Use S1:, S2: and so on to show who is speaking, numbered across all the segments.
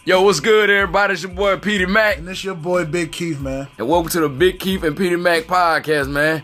S1: Yo, what's good, everybody? It's your boy, Petey Mac.
S2: And this your boy, Big Keith, man.
S1: And welcome to the Big Keith and Petey Mac podcast, man.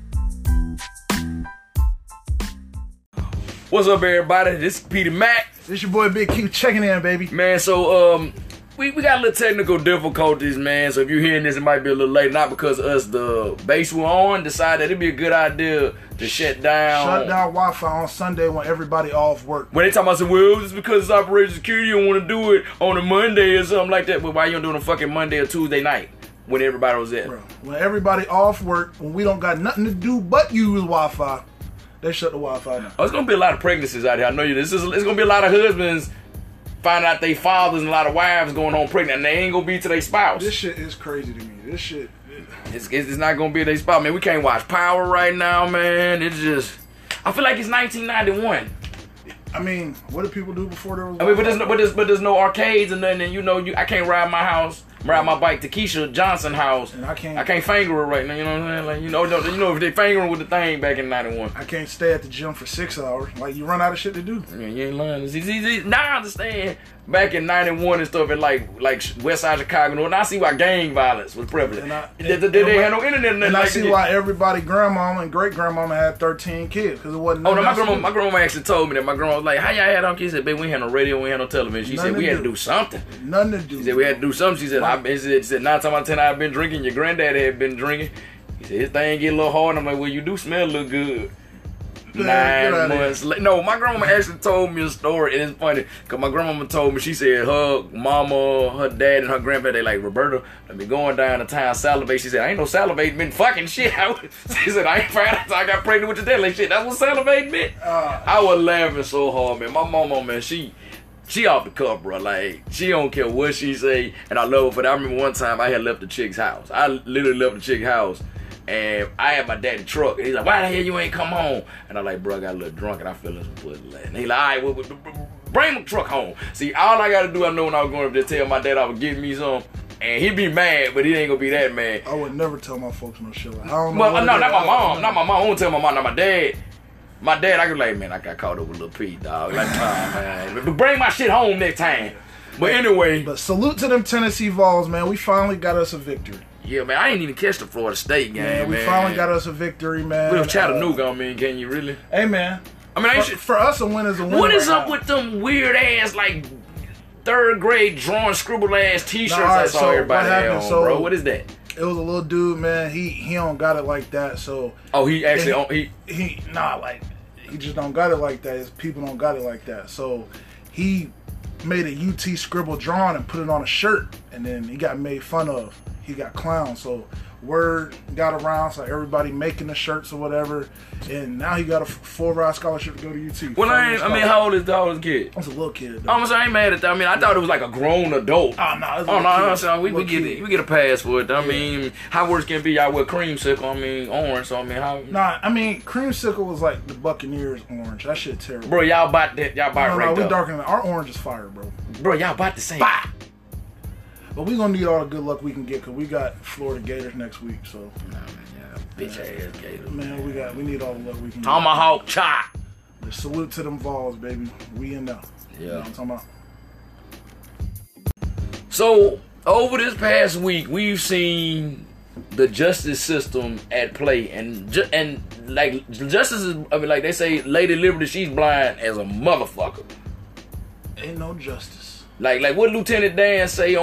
S1: What's up, everybody? This is Petey Mac.
S2: This your boy, Big Keith, checking in, baby.
S1: Man, so, we got a little technical difficulties, man. So if you're hearing this, it might be a little late. Not because us, the base we're on, decided it'd be a good idea to shut down
S2: Wi-Fi on Sunday when everybody off work.
S1: When they talking about, well, it's because it's Operation Security, you don't want to do it on a Monday or something like that. But why you don't do it on a fucking Monday or Tuesday night when everybody was there?
S2: Bro, when everybody off work, when we don't got nothing to do but use Wi-Fi, they shut the Wi-Fi down.
S1: Oh, it's gonna be a lot of pregnancies out here. I know you. It's gonna be a lot of husbands finding out they fathers and a lot of wives going home pregnant, and they ain't gonna be to their spouse.
S2: This shit is crazy to me. This shit.
S1: It's not gonna be their spouse, man. We can't watch Power right now, man. It's just, I feel like it's 1991.
S2: I mean, what did people do before there was?
S1: I mean, but there's no arcades and nothing. And you know, I can't ride my bike to Keisha Johnson house. And I can't finger her right now. You know what I'm saying? Like, you know if they fingering with the thing back in '91.
S2: I can't stay at the gym for 6 hours. Like, you run out of shit to do.
S1: Yeah, you ain't lying. See, now I understand. Back in '91 and stuff, in like West Side Chicago, and I see why gang violence was prevalent. They had no internet.
S2: And I see why everybody grandmama and great grandmama had 13 kids because it wasn't.
S1: Oh no, my grandma actually told me that. My grandma was like, "How y'all had on kids?" She said, "Baby, we had no radio, we had no television." She said, "We had to do something."
S2: Nothing to do.
S1: She said, "We had to do something." She said, she said 9 times out of 10 I've been drinking. Your granddad had been drinking. He said his thing get a little hard. I'm like, "Well, you do smell a little good." 9 months later. No, my grandma actually told me a story, and it's funny because my grandmama told me, she said her mama, her dad, and her grandpa, they like, "Roberta, let me going down to town salivate." She said, "I ain't no salivating been fucking shit." She said, "I ain't found out until I got pregnant with your dad." Like, shit, that's what salivating meant. I was laughing so hard, man. My mama, man, she off the cuff, bro. Like, she don't care what she say, and I love her for that. I remember one time I had left the chick's house. I literally left the chick's house. And I had my daddy truck, and he's like, "Why the hell you ain't come home?" And I'm like, "Bro, I got a little drunk, and I feel some pussy." And he like, "All right, bring my truck home." See, all I gotta do, I know when I was going up there, tell my dad I was getting me some, and he'd be mad, but he ain't gonna be that mad.
S2: I would never tell my folks no shit like that. I don't know.
S1: Well, no, not my mom. I won't tell my mom, not my dad. My dad, I could like, "Man, I got caught up with Lil P, dog. Like, man, but bring my shit home next time." But anyway.
S2: But salute to them Tennessee Vols, man. We finally got us a victory.
S1: Yeah, man, I ain't even catch the Florida State game, man.
S2: We finally got us a victory, man.
S1: Little Chattanooga, can you really?
S2: Hey, man.
S1: I mean,
S2: for us, a win is a win.
S1: What is up with them weird ass, like, 3rd grade drawn, scribbled ass T-shirts I saw everybody had on, bro? What is that?
S2: It was a little dude, man. He don't got it like that, so.
S1: Oh, he actually
S2: he just don't got it like that. His people don't got it like that, so he made a UT scribble drawing and put it on a shirt, and then he got made fun of. He got clowned, so word got around, so everybody making the shirts or whatever, and now he got a full-ride scholarship to go to UT.
S1: Well, how old is the kid?
S2: It's a little kid, though.
S1: I ain't mad at that. I mean, I thought it was like a grown adult.
S2: No,
S1: we get a pass for it. I mean, how worse can it be? Y'all wear creamsicle, orange, so I mean, how?
S2: Nah, creamsicle was like the Buccaneers orange. That shit terrible.
S1: Bro, y'all bought that, right
S2: we darker than our orange is fire, bro.
S1: Bro, y'all bought the same.
S2: Bah! But we gonna need all the good luck we can get, because we got Florida Gators next week, so.
S1: Nah, man, yeah, bitch ass Gators.
S2: Man, we need all the luck we can get.
S1: Tomahawk chop.
S2: Salute to them Vols, baby. We in there.
S1: Yeah.
S2: You know what I'm talking about?
S1: So, over this past week, we've seen the justice system at play, and like, justice is, like they say, Lady Liberty, she's blind as a motherfucker.
S2: Ain't no justice.
S1: Like what Lieutenant Dan say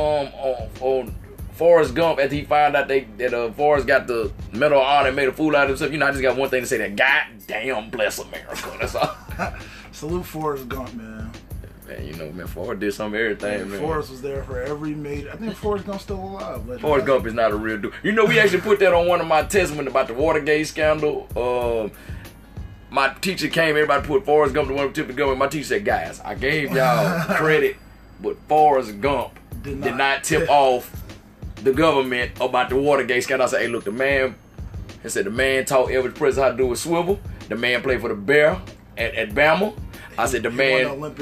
S1: on Forrest Gump after he found out that Forrest got the Medal of Honor and made a fool out of himself. You know, I just got one thing to say: that goddamn bless America. That's all.
S2: Salute Forrest Gump, man.
S1: Man, you know, man, Forrest did some everything, man.
S2: Forrest was there for every mate. I think Forrest Gump's still alive.
S1: Forrest Gump is not a real dude. You know, we actually put that on one of my testimonies about the Watergate scandal. My teacher came, everybody put Forrest Gump to one tip of the government. My teacher said, "Guys, I gave y'all credit, but Forrest Gump did not tip off the government about the Watergate scandal." I said, "Hey, look, the man taught Elvis Presley how to do a swivel. The man played for the Bear at Bama. I said, the man won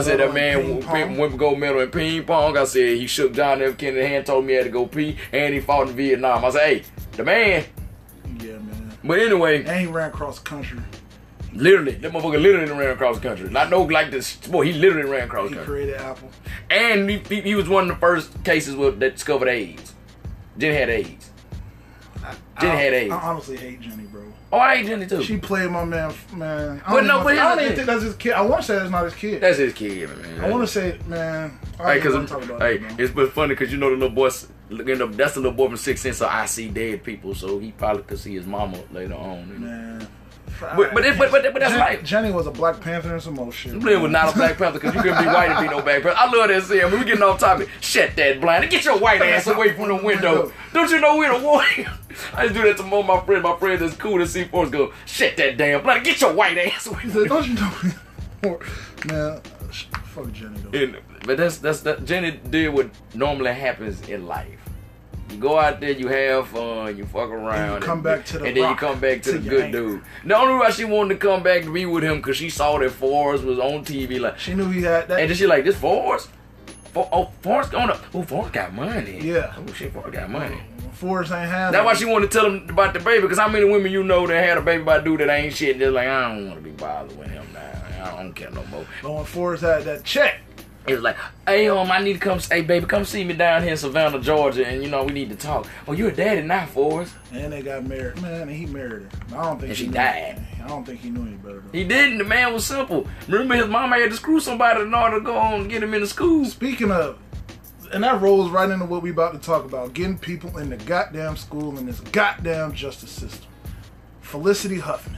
S1: gold medal in ping pong. I said, he shook John F. Kennedy's hand, told me he had to go pee, and he fought in Vietnam." I said, "Hey, the man."
S2: Yeah, man.
S1: But anyway.
S2: And he ran across the country.
S1: Literally, that motherfucker literally ran across the country. Not no like this. Boy, he literally ran across the
S2: He
S1: country.
S2: created Apple.
S1: And he was one of the first cases that discovered AIDS. Jenny had AIDS. Jenny had AIDS.
S2: I honestly hate Jenny, bro.
S1: Oh, I hate Jenny too.
S2: She played my man.
S1: But no, but
S2: I don't even think that's his kid. I want to say that's not his kid.
S1: That's his kid, man.
S2: I want to say, man.
S1: Hey, it's but funny because you know the little boy. That's the little boy from 6th Sense. So I see dead people. So he probably could see his mama later on. You know?
S2: Man.
S1: But that's like
S2: Jenny was a Black Panther and some more shit.
S1: Jenny was not a Black Panther because you couldn't be white and be no Black Panther. I love that saying. We getting off topic. Shut that blind. Get your white ass away from the window. Don't you know we're the warrior? I just do that to more my friends. My friends that's cool to see Forrest go. Shut that damn blind. Get your white ass away.
S2: He said, don't you know? Man, fuck Jenny though.
S1: But that's Jenny did what normally happens in life. You go out there, you have fun, you fuck around,
S2: and you come back to the
S1: and then you come back to the good dude. The only reason she wanted to come back to be with him because she saw that Forrest was on TV, like
S2: she knew he had that,
S1: and then she like this Forrest. Forrest going up. Oh, Forrest got money.
S2: Yeah.
S1: Oh shit, Forrest got money.
S2: Forrest ain't have.
S1: That's why she wanted to tell him about the baby. Because how many women you know that had a baby by a dude that ain't shit, and they're like, I don't want to be bothered with him now. I don't care no more.
S2: But when Forrest had that check.
S1: It was like, hey, I need to come, hey, baby, come see me down here in Savannah, Georgia, and, you know, we need to talk. Oh, you're a daddy now, Forrest.
S2: And they got married. Man, and he married her. I don't think
S1: and she died.
S2: I don't think he knew any better.
S1: He didn't. The man was simple. Remember, his mama had to screw somebody in order to go on and get him into school.
S2: Speaking of, and that rolls right into what we about to talk about, getting people in the goddamn school in this goddamn justice system. Felicity Huffman.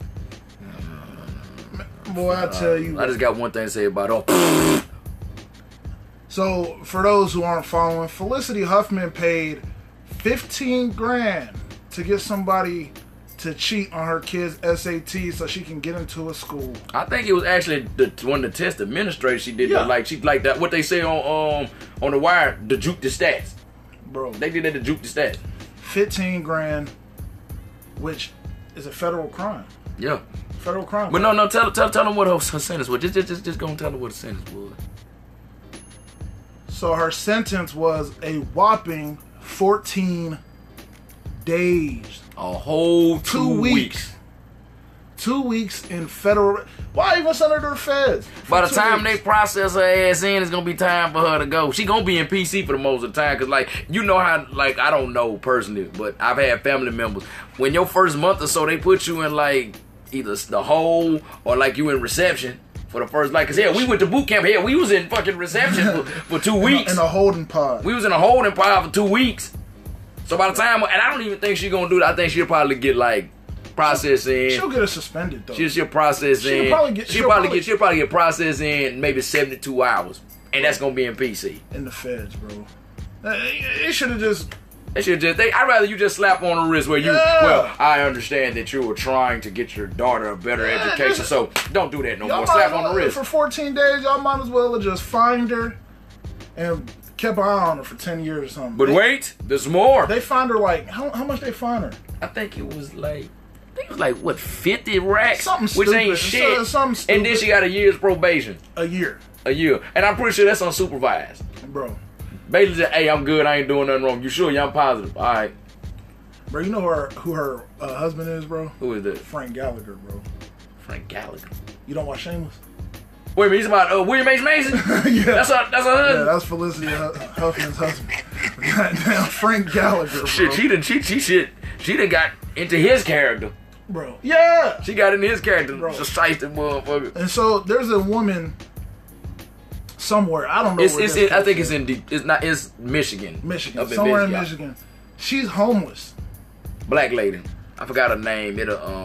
S2: Boy, I tell you.
S1: I just got one thing to say about it.
S2: So, for those who aren't following, Felicity Huffman paid $15,000 to get somebody to cheat on her kid's SAT so she can get into a school.
S1: I think it was actually one of the test administrators she did.
S2: Yeah.
S1: Like that. What they say on the wire, to juke the stats.
S2: Bro,
S1: they did that to juke the stats.
S2: $15,000, which is a federal crime.
S1: Yeah,
S2: federal crime.
S1: But no, tell them what her sentence was. Just go and tell them what the sentence was.
S2: So her sentence was a whopping 14 days.
S1: A whole 2 weeks.
S2: 2 weeks in federal. Why even send her to the feds?
S1: By the time they process her ass in, it's gonna be time for her to go. She gonna be in PC for the most of the time, cause like you know how like I don't know personally, but I've had family members when your first month or so they put you in like either the hole or like you in reception. For the first, like, cause we went to boot camp. We was in fucking reception for 2 weeks.
S2: In a holding pod.
S1: We was in a holding pod for 2 weeks. So by the time, and I don't even think she's gonna do that. I think she'll probably get like processed in.
S2: She'll get her suspended though.
S1: She'll process in. She'll probably get processed in maybe 72 hours, and that's gonna be in PC.
S2: In the feds, bro. It should have just.
S1: I'd rather you just slap on the wrist where you, well, I understand that you were trying to get your daughter a better education, so don't do that no more. Slap on the wrist.
S2: For 14 days, y'all might as well have just fined her and kept an eye on her for 10 years or something.
S1: But wait, there's more.
S2: They fined her like, how much they fine her?
S1: I think it was like, what, 50 racks?
S2: Something stupid.
S1: Which ain't shit.
S2: Something stupid.
S1: And then she got a year's probation.
S2: A year.
S1: And I'm pretty sure that's unsupervised.
S2: Bro.
S1: Basically, just, hey, I'm good. I ain't doing nothing wrong. You sure? Yeah, I'm positive. All right.
S2: Bro, you know who her husband is, bro?
S1: Who is that?
S2: Frank Gallagher, bro.
S1: Frank Gallagher.
S2: You don't watch Shameless?
S1: Wait a minute, he's about William H. Mason?
S2: Yeah.
S1: That's her husband?
S2: Yeah, that's Felicity Huffman's husband. Goddamn, Frank Gallagher, bro.
S1: Shit, she done got into his character.
S2: Bro. Yeah.
S1: She got into his character.
S2: Bro.
S1: Just shiesty motherfucker.
S2: And so, there's a woman somewhere, I don't know where
S1: I think it's Michigan.
S2: Michigan. Somewhere in Michigan. She's homeless.
S1: Black lady. I forgot her name.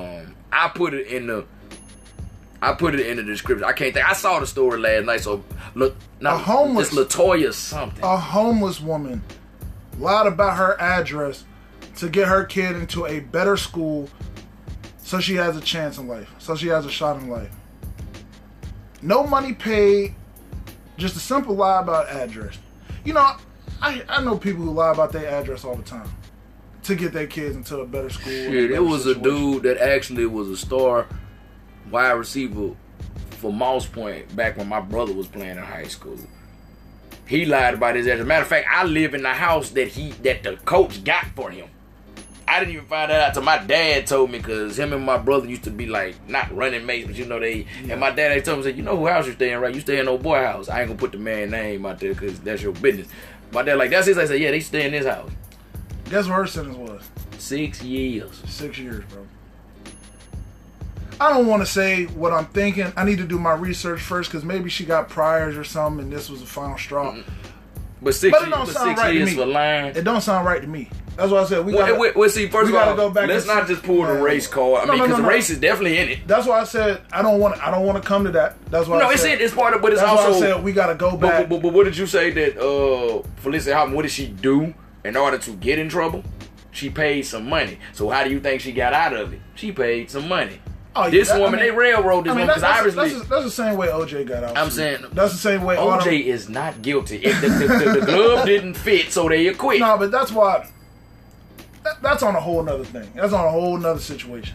S1: I put it in the description. I can't think. I saw the story last night. So look, it's Latoya something.
S2: A homeless woman lied about her address to get her kid into a better school, so she has a chance in life. So she has a shot in life. No money paid. Just a simple lie about address. You know, I know people who lie about their address all the time to get their kids into a better school.
S1: Shit, it was a dude that actually was a star wide receiver for Moss Point back when my brother was playing in high school. He lied about his address. Matter of fact, I live in the house that the coach got for him. I didn't even find that out till my dad told me, because him and my brother used to be like, not running mates, but you know they. Yeah. And my dad told me, said, you know who house you staying, right? You stay in old boy house. I ain't gonna put the man name out there because that's your business. My dad like, that's his. I said, yeah, they stay in this house.
S2: Guess what her sentence was?
S1: 6 years.
S2: 6 years, bro. I don't want to say what I'm thinking. I need to do my research first, because maybe she got priors or something, and this was the final straw.
S1: Mm-hmm. But 6 years for lying.
S2: It don't sound right to me. That's why I said we
S1: see, first of all, let's not just pull the race card. I mean, because the race is definitely in it.
S2: That's why I said I don't want to come to that. That's why. No,
S1: it's part of, but it's
S2: that's
S1: also.
S2: Why I said we got to go back.
S1: But what did you say that Felicity Huffman? What did she do in order to get in trouble? She paid some money. So how do you think she got out of it? She paid some money. Oh, yeah, this woman, they railroad this woman, because obviously
S2: that's the same way OJ got out.
S1: I'm saying
S2: that's the same way.
S1: OJ is not guilty. If the glove didn't fit, so they acquit.
S2: No, but that's why. That's on a whole nother thing. That's on a whole nother situation.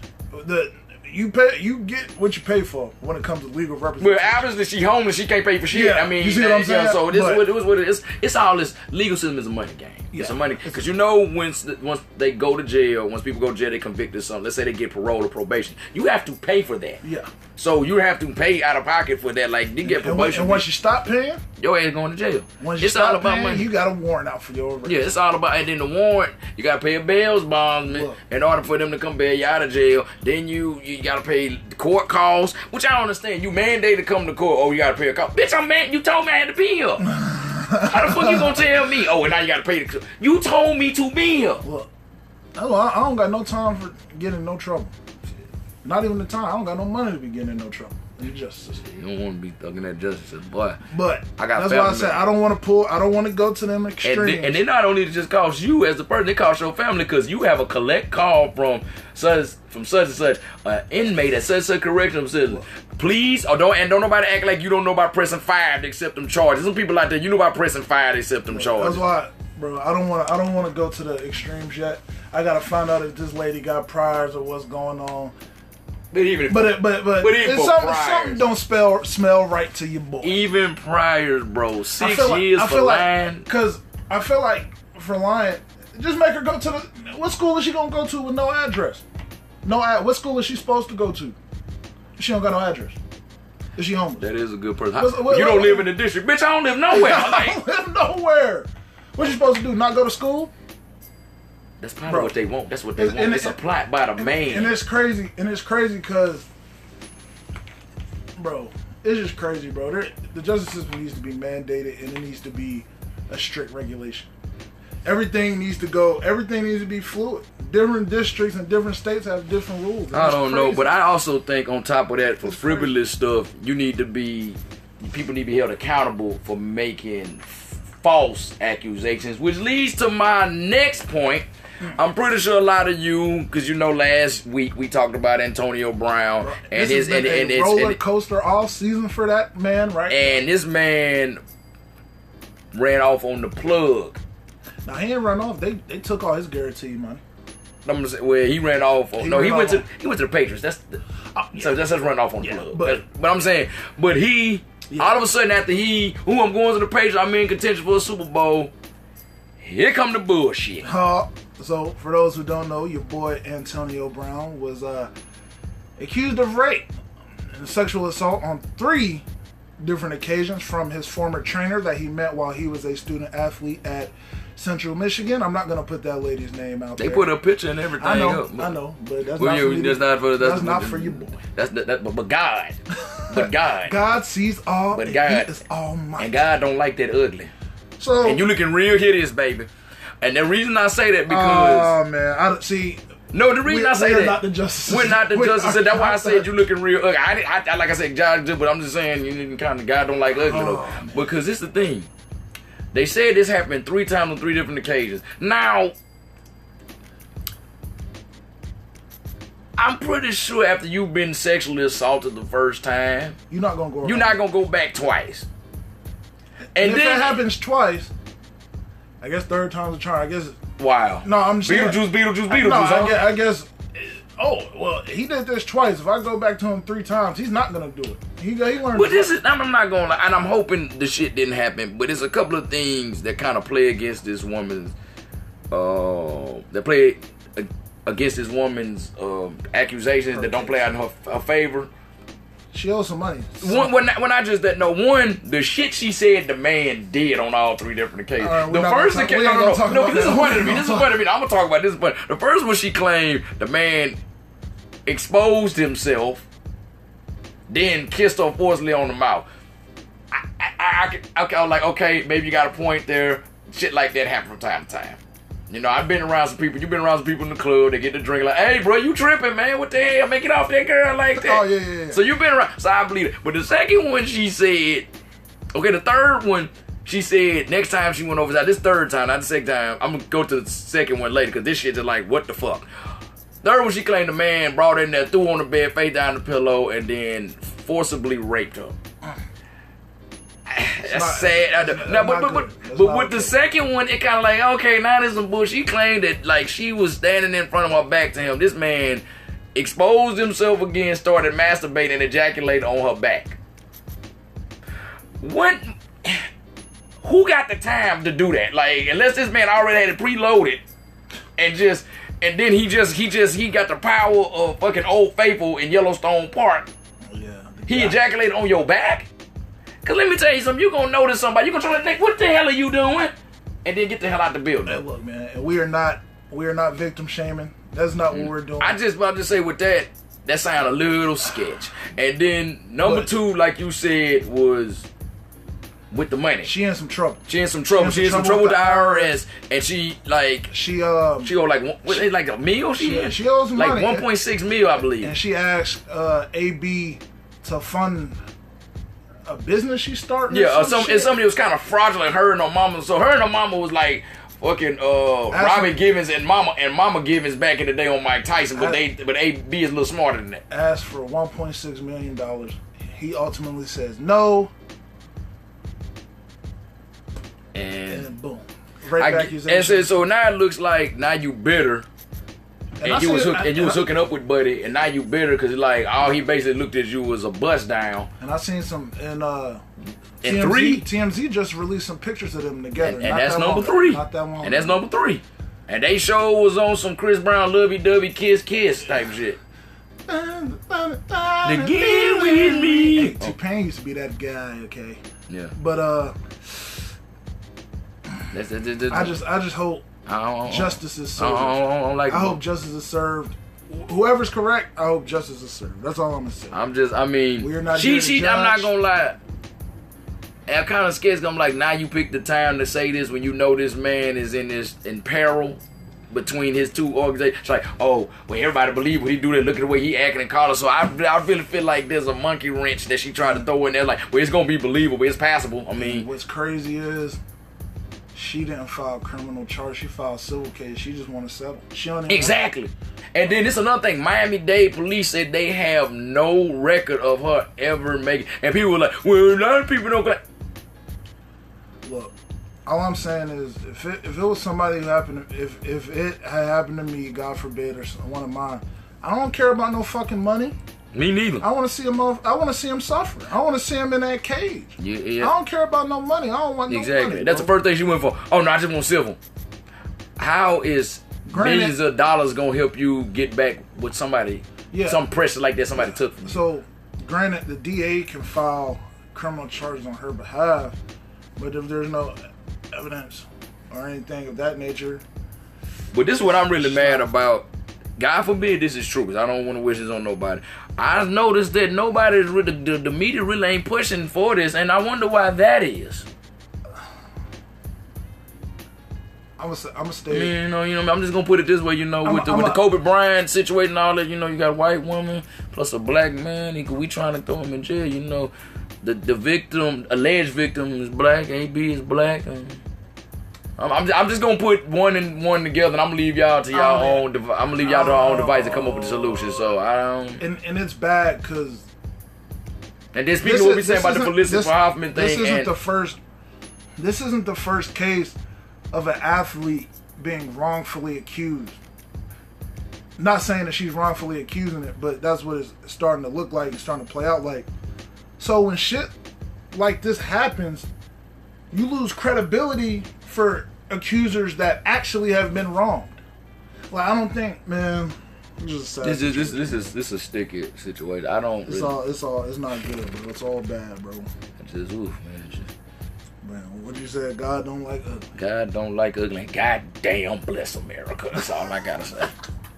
S2: You get what you pay for when it comes to legal representation.
S1: Well, obviously she homeless, she can't pay for shit. Yeah, I mean,
S2: you see what I'm saying?
S1: So this is what it is. It's all this legal system is a money game. Yeah. It's a money, because you know once they go to jail, once people go to jail, they convicted something. Let's say they get parole or probation. You have to pay for that.
S2: Yeah.
S1: So you have to pay out of pocket for that. Like you get probation.
S2: And once you stop paying,
S1: your ass going to jail.
S2: Once you stop paying, money. You got a warrant out for your arrest.
S1: Yeah, it's all about. And then the warrant, you got to pay a bail bondsman in order for them to come bail you out of jail. Then you got to pay court costs, which I don't understand. You mandated to come to court. Oh, you got to pay a cost. Bitch, I'm mad. You told me I had to be here. How the fuck you gonna tell me? Oh, and now you got to pay the. You told me to be here.
S2: Look, I don't got no time for getting in no trouble. Not even the time. I don't got no money to be getting in no trouble. In the justice system.
S1: You don't want to be thugging that justice, boy.
S2: But that's why I said I don't want to go to them extremes.
S1: And they not only just cost you as a person, they cost your family, because you have a collect call from such and such inmate at such correctional facility. Please, don't nobody act like you don't know about pressing 5 to accept them charges. Some people out there, you know about pressing 5 to accept them charges.
S2: That's why, bro. I don't want to go to the extremes yet. I gotta find out if this lady got priors or what's going on. But something don't smell right to your boy.
S1: Even priors, bro. 6 years for lying.
S2: Because I feel like for lying, just make her go to what school is she gonna go to with no address? What school is she supposed to go to? She don't got no address. Is she homeless?
S1: That is a good person. You don't live in the district, bitch. I don't live nowhere.
S2: I don't live nowhere. What you supposed to do? Not go to school?
S1: That's probably what they want. That's what they want. It's applied by the man.
S2: And it's crazy. Because, bro, it's just crazy, bro. The justice system needs to be mandated, and it needs to be a strict regulation. Everything needs to be fluid. Different districts and different states have different rules.
S1: I don't know, but I also think on top of that, for frivolous stuff, people need to be held accountable for making false accusations, which leads to my next point. I'm pretty sure a lot of you, because you know last week we talked about Antonio Brown and
S2: his roller coaster all season for that man, right?
S1: And this man ran off on the plug.
S2: Now he didn't run off. They took all his guaranteed money.
S1: I'm gonna say, well, he ran off. He went to the Patriots. So that's just run off on the plug. But I'm saying, all of a sudden after I'm going to the Patriots, I'm in contention for a Super Bowl. Here come the bullshit.
S2: So for those who don't know, your boy Antonio Brown was accused of rape and sexual assault on 3 different occasions from his former trainer that he met while he was a student athlete at Central Michigan. I'm not gonna put that lady's name out there.
S1: They put a picture and everything.
S2: I know, but that's not for you, boy.
S1: But God,
S2: God sees all.
S1: But God
S2: is almighty,
S1: and God don't like that ugly.
S2: So
S1: and you looking real hideous, baby. And the reation I say that because No, the reason I say that,
S2: not the justice.
S1: We're not the justice. That's why I said you looking real ugly. I like I said, Josh, but I'm just saying you kind of God don't like ugly though. Because this is the thing. They said this happened 3 times on 3 different occasions. Now, I'm pretty sure after you've been sexually assaulted the first time,
S2: you're not gonna
S1: go back twice.
S2: And if it happens twice, I guess 3rd time's a charm. I guess.
S1: Wow.
S2: No, I'm just
S1: Beetlejuice.
S2: No, I guess. Oh well, he did this twice. If I go back to him 3 times, he's not gonna do it. He learned.
S1: But I'm not gonna lie, and I'm hoping the shit didn't happen. But there's a couple of things that kind of play against this woman's. That play against this woman's accusations that don't play out in her favor.
S2: She owes some money.
S1: When I just that no one, the shit she said the man did on all 3 different occasions.
S2: The first occasion, no,
S1: this is funny to me. This is funny to me. I'm gonna talk about this, but the first one she claimed the man exposed himself, then kissed her forcibly on the mouth. I was like, okay, maybe you got a point there. Shit like that happen from time to time. You know, I've been around some people. You've been around some people in the club. They get to drink like, hey, bro, you tripping, man? What the hell? Make it off that girl like that.
S2: Oh, yeah.
S1: So you've been around. So I believe it. But the second one, she said, okay, the third one, she said, next time she went over, this third time, not the second time. I'm going to go to the second one later because this shit is like, what the fuck? Third one, she claimed the man brought her in there, threw her on the bed, face down the pillow, and then forcibly raped her. That's sad. But with the second one, it kind of like, okay, now there's some bullshit. She claimed that like she was standing in front of her back to him. This man exposed himself again, started masturbating, and ejaculated on her back. What? Who got the time to do that? Like, unless this man already had it preloaded, and then he got the power of fucking Old Faithful in Yellowstone Park.
S2: Yeah.
S1: He ejaculated on your back. Cause let me tell you something, you gonna notice somebody, you gonna try to think, what the hell are you doing? And then get the hell out the building.
S2: Hey, look, man, and we are not victim shaming. That's not what we're doing.
S1: I just about to say with that sound a little sketch. And then number 2, like you said, was with the money.
S2: She in some trouble.
S1: She in some trouble with the IRS, and she owe like a meal. She
S2: owes some money.
S1: Like 1.6 mil, I believe.
S2: And she asked AB to fund a business she's starting.
S1: Yeah, and somebody was kind of fraudulent. Her and her mama. So her and her mama was like fucking Robin Givens and Mama Givens back in the day on Mike Tyson. But AB is a little smarter than that.
S2: Asked for $1.6 million. He ultimately says no. And boom, right back.
S1: And so now it looks like now you bitter. And you was hooking up with Buddy, and now you bitter because like all he basically looked at you was a bust down.
S2: And I seen some TMZ just released some pictures of them together.
S1: And that's number 3. Not that long. And that's number 3. And they show was on some Chris Brown lovey-dovey kiss type shit. Again with me.
S2: Hey, T-Pain used to be that guy, okay?
S1: Yeah.
S2: But I just hope justice is served. I hope justice is served. Whoever's correct, I hope justice is served. That's all I'm gonna say.
S1: We're not I'm not gonna lie. I'm kind of scared. I'm like, now you pick the time to say this when you know this man is in peril between his 2 organizations. It's like, oh, well, everybody believe what he do. They look at the way he acting and call her. So I really feel like there's a monkey wrench that she tried to throw in there. Like, well, it's gonna be believable. It's passable. I mean,
S2: what's crazy is she didn't file criminal charge. She filed civil case. She just want to settle. She don't
S1: exactly. And then this another thing. Miami-Dade police said they have no record of her ever making. And people were like, well, a lot of people don't.
S2: Look, all I'm saying is, if it was somebody who happened, if it had happened to me, God forbid, or one of mine, I don't care about no fucking money.
S1: Me neither.
S2: I want to see him. I want to see him suffer. I want to see him in that cage. Yeah. I don't care about no money. I don't want no money.
S1: Exactly. That's the first thing she went for. Oh no, I just want civil. How is millions of dollars gonna help you get back with somebody? Yeah. Some pressure like that somebody took from you.
S2: So, granted, the DA can file criminal charges on her behalf, but if there's no evidence or anything of that nature.
S1: But this is what I'm really mad about. God forbid this is true, because I don't want to wish this on nobody. I noticed that nobody's really, the media really ain't pushing for this, and I wonder why that is.
S2: I'm gonna stay.
S1: You know, I'm just gonna put it this way. You know, with the Kobe Bryant situation and all that. You know, you got a white woman plus a black man. We trying to throw him in jail. You know, the victim, alleged victim, is black. AB is black. I'm just gonna put one and one together, and I'm gonna leave y'all to y'all own. I'm gonna leave y'all to our own device to come up with a solution. So I don't.
S2: And it's bad because.
S1: And then speaking of what we saying about the Felicity Hoffman thing,
S2: this isn't the first case of an athlete being wrongfully accused. Not saying that she's wrongfully accusing it, but that's what it's starting to look like. It's starting to play out like. So when shit like this happens, you lose credibility for accusers that actually have been wronged. Like I don't think, man. Just
S1: This is a sticky situation. I don't.
S2: It's not good, bro. It's all bad, bro.
S1: It's just oof, man. It's just,
S2: man, what you said? God don't like ugly.
S1: God don't like ugly. And God damn bless America. That's all I gotta say.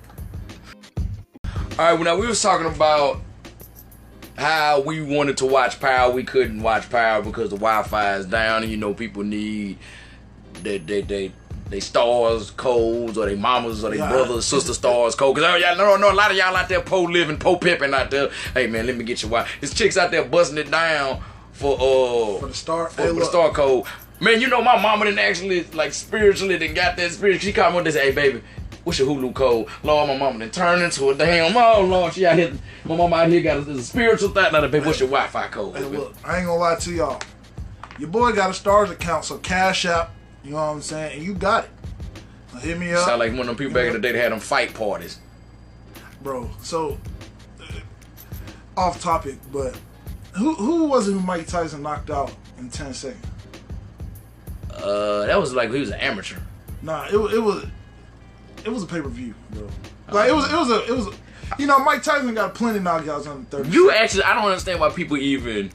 S1: All right, well, now we was talking about how we wanted to watch Power, we couldn't watch Power because the Wi-Fi is down, and you know people need they stars codes, or they mamas or they brothers, sister stars codes. Cause y'all know a lot of y'all out there living, pimping out there. Hey man, let me get your Wi-Fi. There's chicks out there busting it down for the star code. Man, you know my mama didn't actually like spiritually didn't got that spirit. She called me and said, "Hey baby, what's your Hulu code?" Lord, my mama done turned into a damn, oh Lord, she out here, my mama out here got a spiritual thought. Now, baby, what's your Wi-Fi code?
S2: Hey, look, I ain't gonna lie to y'all. Your boy got a Stars account, so cash out, you know what I'm saying? And you got it. Now, hit me up.
S1: Sound like one of them people back in the day that had them fight parties.
S2: Bro, so, off topic, but who was it who Mike Tyson knocked out in 10 seconds?
S1: That was like he was an amateur.
S2: Nah, it was a pay-per-view, bro. Like it was you know, Mike Tyson got plenty of knockouts on the 30.
S1: You actually, I don't understand why people even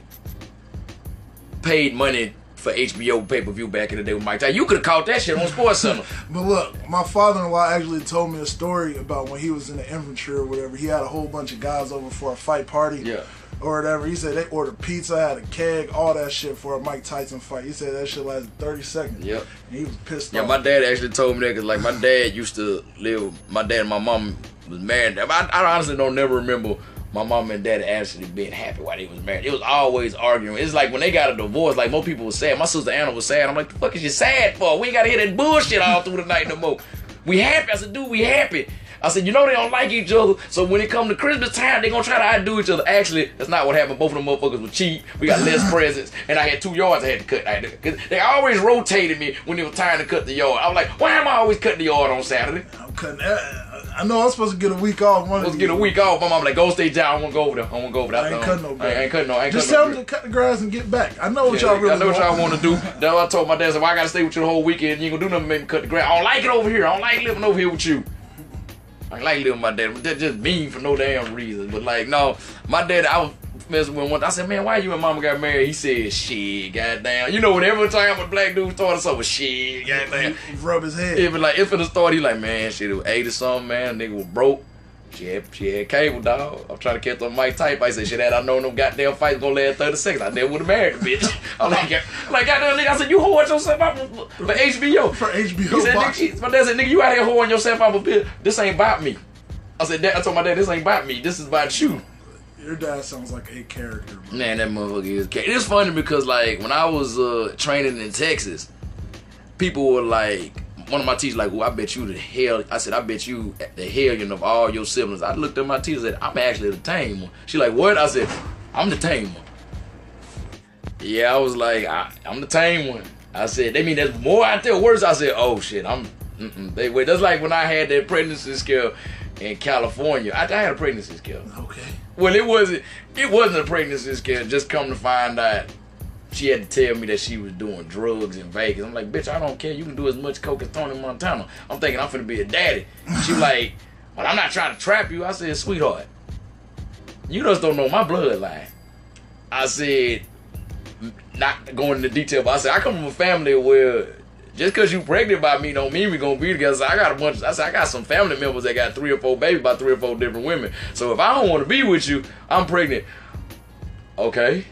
S1: paid money for HBO pay-per-view back in the day with Mike Tyson. You could have caught that shit on SportsCenter.
S2: But look, my father-in-law actually told me a story about when he was in the infantry or whatever. He had a whole bunch of guys over for a fight party.
S1: Yeah.
S2: Or whatever. He said they ordered pizza, had a keg, all that shit for a Mike Tyson fight. He said that shit lasted 30 seconds.
S1: Yep.
S2: And he was pissed off.
S1: Yeah, my dad actually told me that because, like, my dad used to live, my dad and my mom was married. I honestly don't never remember my mom and dad actually being happy while they was married. It was always arguing. It's like when they got a divorce, like, most people was sad. My sister Anna was sad. I'm like, the fuck is you sad for? We ain't got to hear that bullshit all through the night no more. We happy. I said, dude, we happy. I said, you know they don't like each other, so when it come to Christmas time, they gonna try to outdo each other. Actually, that's not what happened. Both of them motherfuckers were cheap. We got less presents, and I had 2 yards I had to cut. Cause they always rotated me when it was time to cut the yard. I was like, why am I always cutting the yard on Saturday?
S2: I'm cutting I know I'm supposed to get a week off.
S1: My mom like, go stay down. I want to go over there.
S2: I ain't cutting no grass.
S1: I ain't cutting no.
S2: Just tell them to cut the grass and get back. I know what y'all really want.
S1: I know what y'all want to do. That's what I told my dad. Said, well, I got to stay with you the whole weekend. You ain't going to do nothing to make me cut the grass. I don't like it over here. I don't like living over here with you. I like living with my dad. That's just mean for no damn reason. But like, no, my dad, I was messing with one. I said, man, why you and mama got married? He said, shit, goddamn. You know, when every time a black dude started something, shit, goddamn.
S2: He rub his head.
S1: It was like, if it the start, he like, man, shit, it was 80 something, man. Nigga was broke. She had cable, dog. I'm trying to catch on Mike Type. I said, shit, had I known them goddamn fights gonna last 30 seconds, I never would have married the bitch. I'm like, goddamn nigga, I said, you whoring yourself out for HBO.
S2: For HBO.
S1: He said, nigga, my dad said, nigga, you out here whoring yourself out for bill. This ain't about me. I said, Dad, I told my dad, this ain't about me. This is about you.
S2: Your dad sounds like a character, bro.
S1: Man, that motherfucker is. It's funny because, like, when I was training in Texas, people were like, one of my teachers like, well, I bet you the hell. I said, I bet you the hellion of all your siblings. I looked at my teacher and said, I'm actually the tame one. She like, what? I said, I'm the tame one. Yeah, I was like, I'm the tame one. I said, they mean there's more out there worse. I said, oh shit, wait, that's like when I had that pregnancy scare in California. I had a pregnancy scare.
S2: Okay.
S1: Well, it wasn't a pregnancy scare. Just come to find out, she had to tell me that she was doing drugs in Vegas. I'm like, bitch, I don't care. You can do as much coke as Tony Montana. I'm thinking I'm finna be a daddy. She like, well, I'm not trying to trap you. I said, sweetheart, you just don't know my bloodline. I said, not going into detail, but I said, I come from a family where just because you pregnant by me don't mean we gonna be together. So I got some family members that got 3 or 4 babies by 3 or 4 different women. So if I don't want to be with you, I'm pregnant. Okay.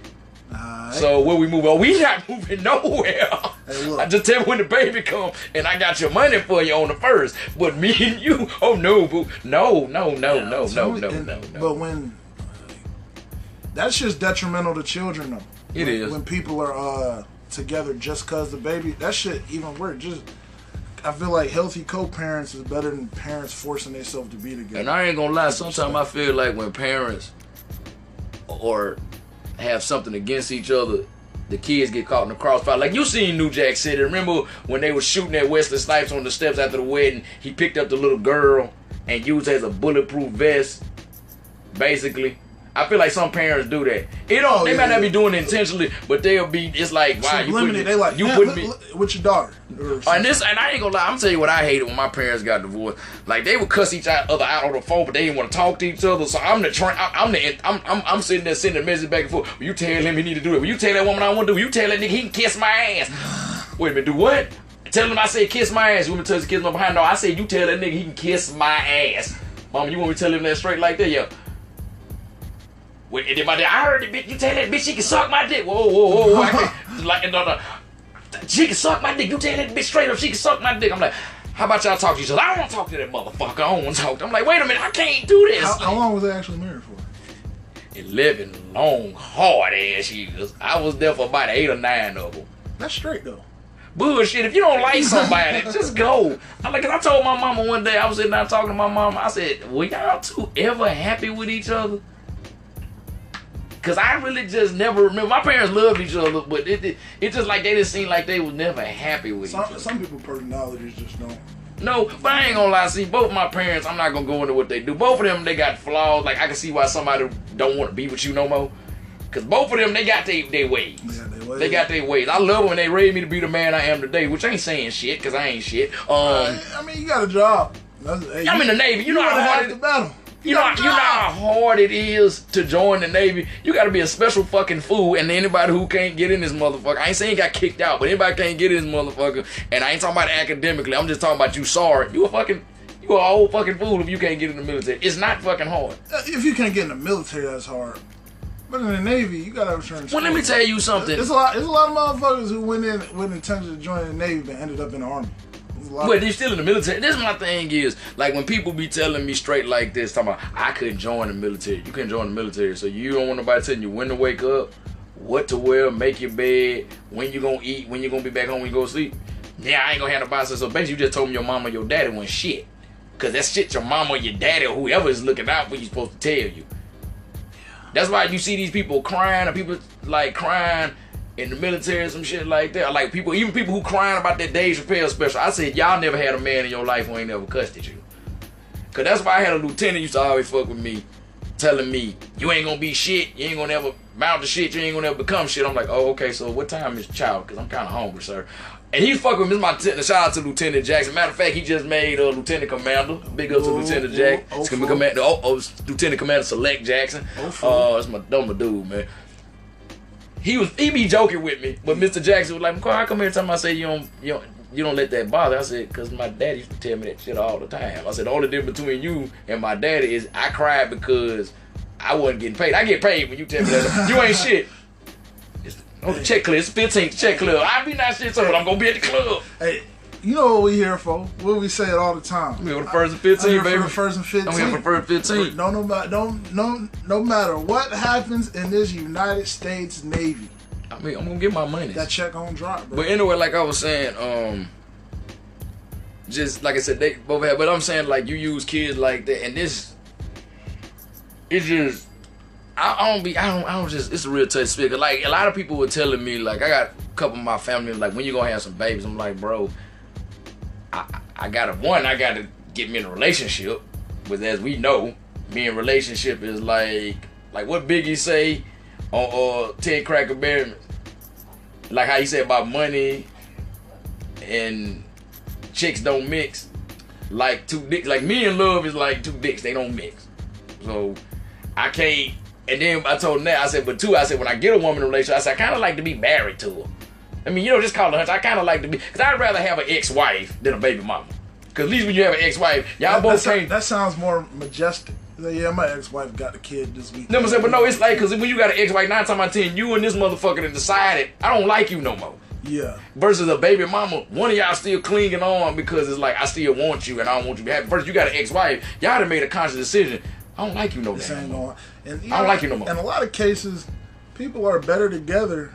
S1: So where we move on? We not moving nowhere. Hey, I just tell me when the baby come and I got your money for you on the first. But me and you, oh no, boo, no.
S2: But when that's just detrimental to children, though.
S1: It is.
S2: When people are together just cause the baby, that shit even worse. I feel like healthy co-parents is better than parents forcing themselves to be together.
S1: And I ain't gonna lie, sometimes I feel like when parents or have something against each other, the kids get caught in the crossfire. Like you seen New Jack City. Remember when they were shooting at Wesley Snipes on the steps after the wedding? He picked up the little girl and used her as a bulletproof vest, basically. I feel like some parents do that. They might not be doing it intentionally, but they'll be. It's like, wow, you putting
S2: they like,
S1: you putting me
S2: with your daughter.
S1: and I ain't gonna lie. I'm telling you what I hated when my parents got divorced. Like they would cuss each other out on the phone, but they didn't want to talk to each other. So I'm sitting there sending a message back and forth. Well, you tell him he need to do it. Well, you tell that woman I want to do it. You tell that nigga he can kiss my ass. Wait a minute, do what? Tell him I said kiss my ass. You want me to tell him to kiss my behind? No, I said you tell that nigga he can kiss my ass. Mama, you want me to tell him that straight like that? Yeah. Wait, and then my dad, I heard it, bitch. You tell that bitch she can suck my dick. Whoa. I can't, like, no. She can suck my dick. You tell that bitch straight up she can suck my dick. I'm like, how about y'all talk to each other? I don't want to talk to that motherfucker. I don't want to talk to him. I'm like, wait a minute, I can't do this.
S2: How long was they actually married for?
S1: 11 long, hard ass years. I was there for about 8 or 9 of them.
S2: That's straight though.
S1: Bullshit. If you don't like somebody, just go. I told my mama one day, I was sitting down talking to my mama. I said, were y'all two ever happy with each other? Cause I really just never remember. My parents loved each other, but it just like they just seemed like they was never happy with each other.
S2: Some people's personalities just don't.
S1: No, but I ain't gonna lie. See, both my parents, I'm not gonna go into what they do. Both of them, they got flaws. Like I can see why somebody don't want to be with you no more. Cause both of them, they got their ways. They got their ways. I love them when they raised me to be the man I am today, which ain't saying shit, cause I ain't shit.
S2: I mean, you got a job.
S1: I'm in the Navy. You know how hard it is. You know how hard it is to join the Navy? You gotta be a special fucking fool, and anybody who can't get in this motherfucker, I ain't saying got kicked out, but anybody can't get in this motherfucker, and I ain't talking about academically, I'm just talking about you sorry. You a old fucking fool if you can't get in the military. It's not fucking hard.
S2: If you can't get in the military, that's hard. But in the Navy, you gotta have insurance.
S1: Well, let me tell you something.
S2: There's a lot of motherfuckers who went in with intention to join the Navy but ended up in the Army.
S1: But they're still in the military. This is my thing is, like when people be telling me straight like this, talking about, I couldn't join the military. You couldn't join the military, so you don't want nobody telling you when to wake up, what to wear, make your bed, when you gonna eat, when you gonna be back home when you go to sleep. Yeah, I ain't gonna have nobody say, so basically you just told me your mama or your daddy wasn't shit. Cause that shit your mama or your daddy or whoever is looking out for you supposed to tell you. That's why you see these people crying, or people like crying in the military or some shit like that. Like even people who crying about that Dave Chappelle special. I said, y'all never had a man in your life who ain't never cussed at you. Cause that's why I had a lieutenant used to always fuck with me, telling me, you ain't gonna be shit, you ain't gonna ever mount the shit, you ain't gonna ever become shit. I'm like, oh, okay, so what time is chow? Cause I'm kinda hungry, sir. And he fuck with me. This is my shout out to Lieutenant Jackson. Matter of fact, he just made Lieutenant Commander. Big up to Lieutenant Jackson. Lieutenant Commander Select Jackson. That's my dude, man. He be joking with me, but Mr. Jackson was like, McCoy, how come every time I say you don't let that bother? I said, because my daddy used to tell me that shit all the time. I said, the only difference between you and my daddy is I cried because I wasn't getting paid. I get paid when you tell me that. You ain't shit. On the check clear, it's 15th check clear. I be not shit, so I'm gonna be at the club.
S2: Hey, you know what we here for? What we say it all the time.
S1: I'm here for the first and 15, baby.
S2: For the first and 15.
S1: I'm here for the first and 15.
S2: No matter what happens in this United States Navy.
S1: I mean, I'm gonna get my money.
S2: That check on drop, bro.
S1: But anyway, like I was saying, just like I said, they both have. But I'm saying, like, you use kids like that, and this, it's just. It's a real touch speaker. Like, a lot of people were telling me, like, I got a couple of my family, like, when you gonna have some babies? I'm like, bro, I gotta get me in a relationship. But as we know, me in a relationship is like what Biggie say on Ted Cracker Barry, like how he said about money and chicks don't mix. Like two dicks, like me and love is like two dicks, they don't mix. So I can't. And then I told Nat, I said, when I get a woman in a relationship, I said, I kind of like to be married to her. I mean, just call her hunch. I kind of like to be, because I'd rather have an ex-wife than a baby mama. Because at least when you have an ex-wife,
S2: that sounds more majestic. Yeah, my ex-wife got the kid this week.
S1: No, but no, it's like, because when you got an ex-wife, 9 times out of 10, you and this motherfucker have decided, I don't like you no more.
S2: Yeah.
S1: Versus a baby mama, one of y'all still clinging on because it's like, I still want you and I don't want you to be happy. Versus you got an ex-wife, y'all done made a conscious decision. I don't like you no more. I don't like you no more.
S2: In a lot of cases, people are better together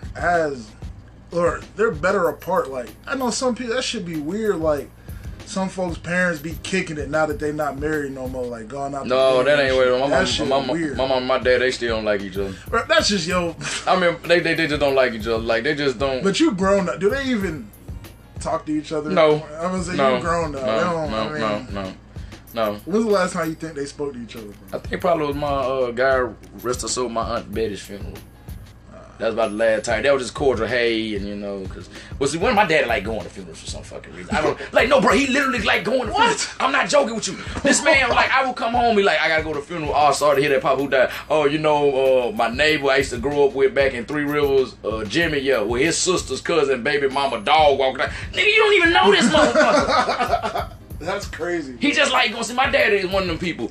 S2: or they're better apart. Like, I know some people, that should be weird. Like, some folks' parents be kicking it now that they not married no more. Like, going out.
S1: No, that ain't weird. My mom and my dad, they still don't like each other.
S2: That's just
S1: I mean, they just don't like each other. Like, they just don't.
S2: But you grown up. Do they even talk to each other?
S1: No.
S2: I'm gonna say you grown up.
S1: No.
S2: When's the last time you think they spoke to each other, bro?
S1: I think probably was my guy, rest of soul, my Aunt Betty's funeral. That was about the last time. That was just cordial, hey, and you know, because, well, see, when my daddy like going to funerals for some fucking reason. I don't, like, no, bro, he literally like going to funerals. I'm not joking with you. This man, like, I will come home, be like, I gotta go to the funeral. Oh, sorry to hear that pop who died. Oh, you know, my neighbor I used to grow up with back in Three Rivers, Jimmy, yeah, with his sister's cousin, baby mama, dog walking out. Nigga, you don't even know this motherfucker.
S2: That's crazy. Bro.
S1: He just like going to see, my daddy is one of them people.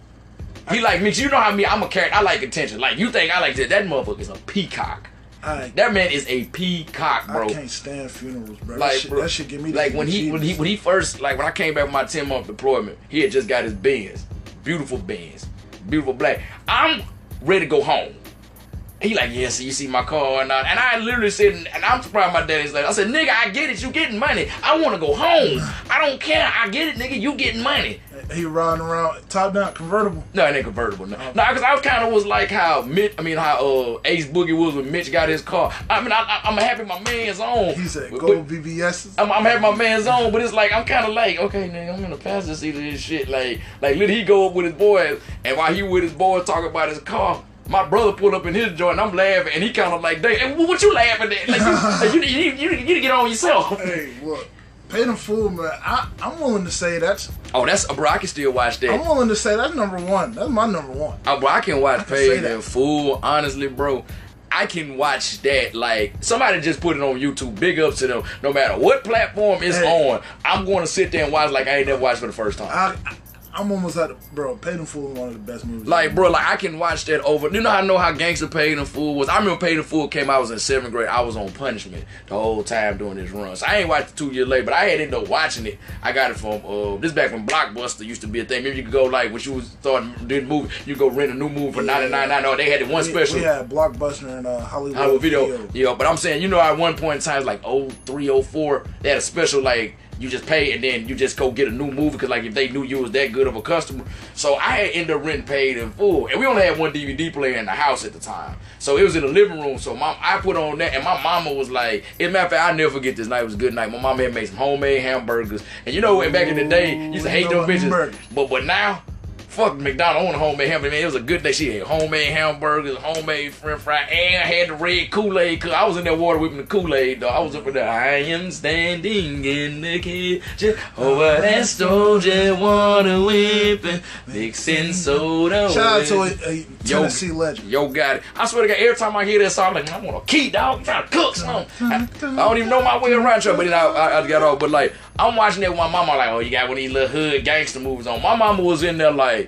S1: He like me. You know how me, I'm a character. I like attention. Like, you think I like that. That motherfucker is a peacock. That man is a peacock, bro.
S2: I can't stand funerals, bro.
S1: Like,
S2: that shit give me
S1: like when he first, like when I came back from my 10-month deployment, he had just got his Benz, beautiful Benz, beautiful black. I'm ready to go home. He like, yeah, so you see my car and I literally said, and I'm surprised my daddy's like, I said, nigga, I get it, you getting money. I want to go home. I don't care. I get it, nigga, you getting money.
S2: He riding around top down convertible.
S1: No, it ain't convertible. No, because I kind of was like how Ace Boogie was when Mitch got his car. I mean, I'm happy my man's on.
S2: He said, "Go VVS."
S1: I'm happy my man's on, but it's like I'm kind of like, okay, nigga, I'm in the passenger seat of this shit. Like let he go up with his boys, and while he with his boys talking about his car, my brother pulled up in his joint, and I'm laughing, and he kind of like, "Dang, what you laughing at? Like you need to get on yourself."
S2: Hey, look. Paid in Full, man. I'm willing to say that's.
S1: Oh, that's bro. I can still watch that.
S2: I'm willing to say that's number one. That's my number one.
S1: Oh, bro, I can watch Paid in Full. Honestly, bro, I can watch that. Like somebody just put it on YouTube. Big ups to them. No matter what platform it's on, I'm going to sit there and watch like I ain't never watched for the first time.
S2: I'm almost at bro. Paid in Full is one of the best movies.
S1: Like, bro, like I can watch that over. You know, I know how gangster Paid in Full was. I remember Paid in Full came out. I was in 7th grade. I was on punishment the whole time doing this run. So I ain't watched it 2 years later, but I had ended up watching it. I got it from this back when Blockbuster used to be a thing. Maybe you could go like when you was starting doing movie, you go rent a new movie for $99.99. No, they had it one special.
S2: We had Blockbuster and Hollywood Video.
S1: Yeah, but I'm saying, you know, at one point in time, like 03, 04, they had a special like. You just pay and then you just go get a new movie because like if they knew you was that good of a customer. So I had ended up renting Paid in Full. And we only had one DVD player in the house at the time. So it was in the living room. So I put on that and my mama was like, as a matter of fact, I'll never forget this night. It was a good night. My mama had made some homemade hamburgers. And you know, back in the day, you used to hate those bitches. But now, fuck McDonald's on homemade hamburger. Man, it was a good day. She had homemade hamburgers, homemade french fry, and I had the red Kool-Aid. Cause I was in that water whipping the Kool-Aid, though. I was up in there. I am standing in the kitchen over that Stoja water whipping, mixing soda.
S2: Shout out to a Tennessee legend.
S1: Yo, got it. I swear to God, every time I hear that song, I'm like, I want a key, dog. I'm trying to cook something. I don't even know my way around truck, but then I got off. But like, I'm watching that with my mama, like, oh, you got one of these little hood gangster movies on. My mama was in there like,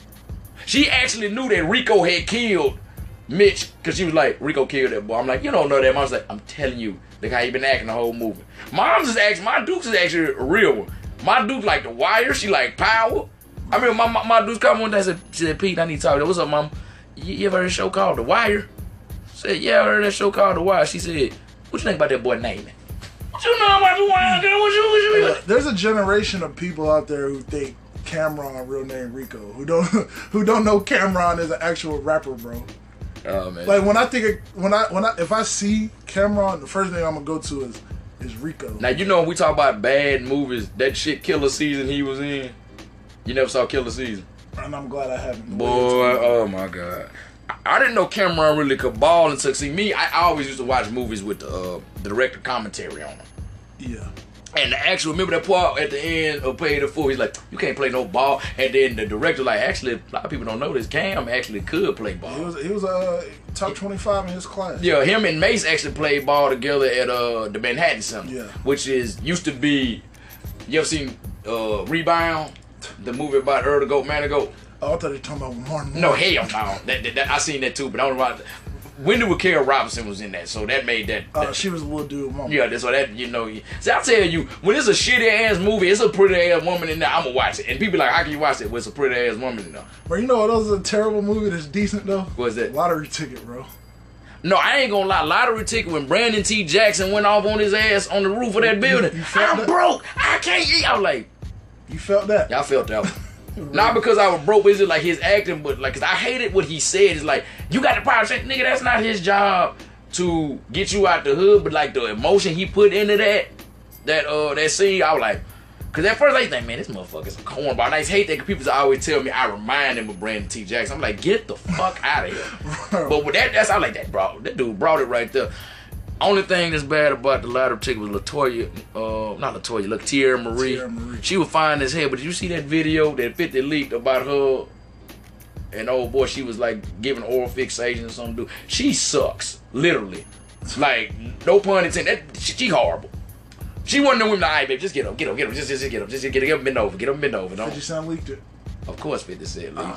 S1: she actually knew that Rico had killed Mitch, because she was like, Rico killed that boy. I'm like, you don't know that. Mom's like, I'm telling you, look how he been acting the whole movie. My Dukes is actually a real one. My Duke like The Wire. She like Power. I mean, my Dukes come one day and said, Pete, I need to talk to you. What's up, mom? You ever heard a show called The Wire? I said, yeah, I heard that show called The Wire. She said, what you think about that boy naming? What you know about The Wire, girl? What you
S2: There's a generation of people out there who think Cameron real name Rico, who don't know Cameron is an actual rapper, bro.
S1: Oh man.
S2: Like when I think if I see Cameron, the first thing I'm gonna go to is Rico.
S1: Now you know when we talk about bad movies, that shit Killer Season he was in. You never saw Killer Season.
S2: And I'm glad I haven't.
S1: Boy, oh my God. I didn't know Cameron really could ball until see me. I always used to watch movies with the director commentary on them.
S2: Yeah.
S1: And the actual, remember that part at the end of Paid in Full, he's like, you can't play no ball. And then the director like, actually, a lot of people don't know this, Cam actually could play ball.
S2: He was top 25 in his class.
S1: Yeah, him and Mace actually played ball together at the Manhattan Center. Yeah. Which used to be, you ever seen Rebound? The movie about Earl the Goat, Man the Goat?
S2: Oh, I thought they were talking about Martin.
S1: No, hell no. I seen that too, but I don't know about Wendy with Carol Robinson was in that, so that made that.
S2: She was a little dude, mama.
S1: Yeah, that's what that, you know. See, I tell you, when it's a shitty ass movie, it's a pretty ass woman in there, I'm gonna watch it. And people like, how can you watch it when it's a pretty ass woman in there?
S2: Bro, you know what else is a terrible movie that's decent though?
S1: What's that?
S2: Lottery Ticket, bro.
S1: No, I ain't gonna lie. Lottery Ticket, when Brandon T. Jackson went off on his ass on the roof of that building, I'm broke. I can't eat. I was like,
S2: you felt that?
S1: Yeah, I felt that one. Really? Not because I was broke, but it's like his acting, but like, cause I hated what he said. It's like, you got the power, nigga, that's not his job to get you out the hood, but like the emotion he put into that scene, I was like, Cause at first they think, man, this motherfucker's a cornball. And I hate that people always tell me I remind them of Brandon T. Jackson. I'm like, get the fuck out of here. But with that's I like that, bro. That dude brought it right there. Only thing that's bad about the latter chick was Latoya, not Latoya, Tierra Marie. She was fine as hell. But did you see that video that 50 leaked about her? And old boy, she was like giving oral fixation or something. Dude, she sucks, literally. Like, no pun intended. She horrible. She wasn't no women. All right, babe, just get up, just get up, just get up, bend over, bend over. Don't.
S2: 50 Cent leaked it.
S1: Of course, 50 Cent leaked.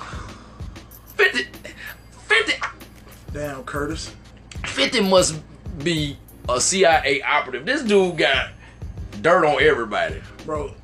S1: 50.
S2: Damn, Curtis.
S1: 50 must be a CIA operative. This dude got dirt on everybody,
S2: bro.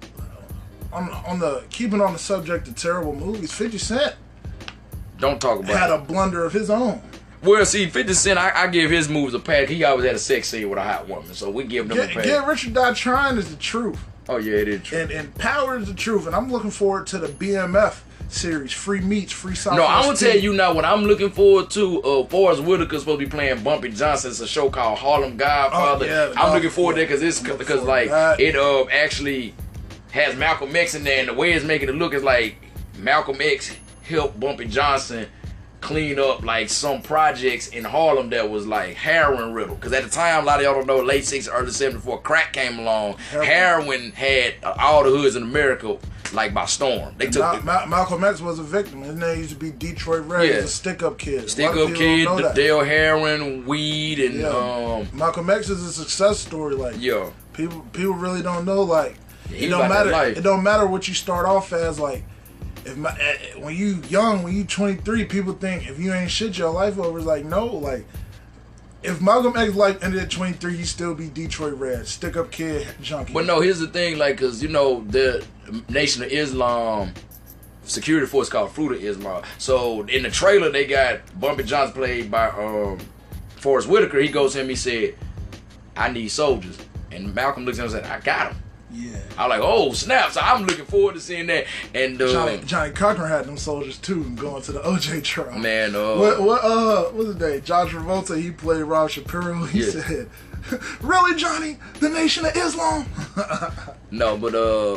S2: On the keeping on the subject of terrible movies, 50 Cent.
S1: Don't talk about
S2: had a blunder of his own.
S1: Well, see, 50 Cent, I give his moves a pass. He always had a sex scene with a hot woman, so we give them a pass.
S2: Get Rich or Die Trying is the truth.
S1: Oh, yeah, it is true.
S2: And Power is the truth. And I'm looking forward to the BMF series, Free Meats, Free South.
S1: No, I'm going to tell you now what I'm looking forward to. Forrest Whitaker's supposed to be playing Bumpy Johnson. It's a show called Harlem Godfather.
S2: Oh, yeah,
S1: I'm looking forward to that because like, it actually has Malcolm X in there, and the way it's making it look is like Malcolm X helped Bumpy Johnson clean up like some projects in Harlem that was like heroin riddle. Because at the time, a lot of y'all don't know, late 60s, early 70s, before crack came along, heroin had all the hoods in America like by storm. They took
S2: Malcolm X was a victim. His name used to be Detroit Red. He was a stick-up kid.
S1: Stick-up kid, Dale heroin, weed, and
S2: Malcolm X is a success story. Like people really don't know. Like it don't matter what you start off as. Like when you young, when you 23, people think if you ain't shit your life over. It's like no, like if Malcolm X's life ended at 23, he'd still be Detroit Red, stick up kid, junkie.
S1: But no, here's the thing, like, cause you know the Nation of Islam security force called Fruit of Islam. So in the trailer they got Bumpy Johnson played by Forrest Whitaker. He goes to him, he said, "I need soldiers," and Malcolm looks at him and said, "I got them."
S2: Yeah.
S1: I'm like, oh snap! So I'm looking forward to seeing that. And
S2: Johnny Cochran had them soldiers too, going to the OJ trial.
S1: Man,
S2: what's his name? John Travolta. He played Rob Shapiro. He said, "Really, Johnny? The Nation of Islam?"
S1: No, but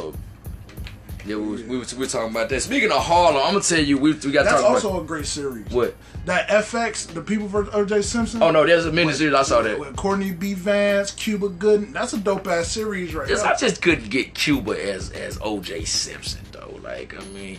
S1: yeah, we were talking about that. Speaking of Harlem, I'm gonna tell you, we got to talk about.
S2: That's also a great series.
S1: What?
S2: That FX, The People vs. O.J. Simpson.
S1: Oh no, there's a miniseries. I saw that.
S2: With Courtney B. Vance, Cuba Gooding. That's a dope ass series right now.
S1: I just couldn't get Cuba as O.J. Simpson though. Like,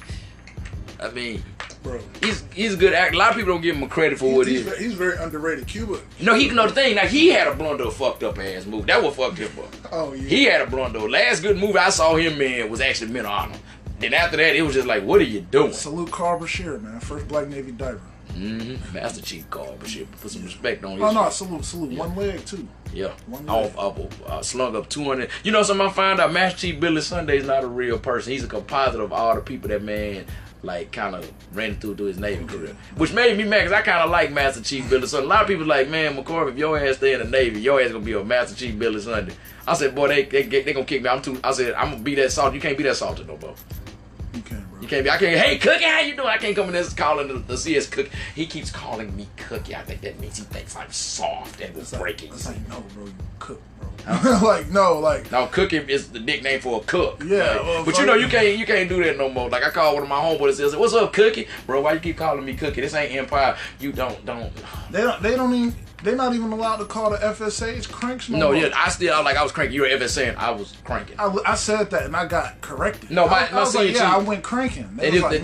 S1: I mean,
S2: bro,
S1: he's a good actor. A lot of people don't give him credit for what he is.
S2: He's very underrated. Cuba.
S1: No, he know the thing. Like he had a blunder, fucked up ass movie. That what fucked him up.
S2: Oh yeah.
S1: He had a blunder. Last good movie I saw him in was actually Men of Honor. Then after that, it was just like, what are you doing?
S2: Salute Carl Bashir, man. First Black Navy diver.
S1: Master Chief Carl Bashir. Put some respect on his.
S2: Oh no, salute. Yeah. One leg too.
S1: Yeah.
S2: One leg.
S1: Slung up 200. You know something I found out? Master Chief Billy Sunday is not a real person. He's a composite of all the people that man like kind of ran through his Navy career. Which made me mad because I kind of like Master Chief Billy Sunday. A lot of people like, man, McCormick, if your ass stay in the Navy, your ass gonna be a Master Chief Billy Sunday. I said, boy, they gonna kick me. I said, I'm gonna be that salty. You can't be that salty no more.
S2: You can't, bro.
S1: You can't be. I can't. Hey, Cookie, how you doing? I can't come in there calling the CS Cookie. He keeps calling me Cookie. I think that means he thinks I'm soft and breaking.
S2: It's like, no, bro, you cook, bro. No,
S1: Cookie is the nickname for a cook.
S2: Yeah,
S1: like, but you know you can't do that no more. Like I called one of my homeboys and said, "What's up, Cookie, bro? Why you keep calling me Cookie? This ain't Empire. You don't."
S2: They don't even. They're not even allowed to call the FSAs cranks no more.
S1: Yeah, I was cranking. You were FSA and I was cranking.
S2: I said that and I got corrected.
S1: No, my senior chief.
S2: I went cranking.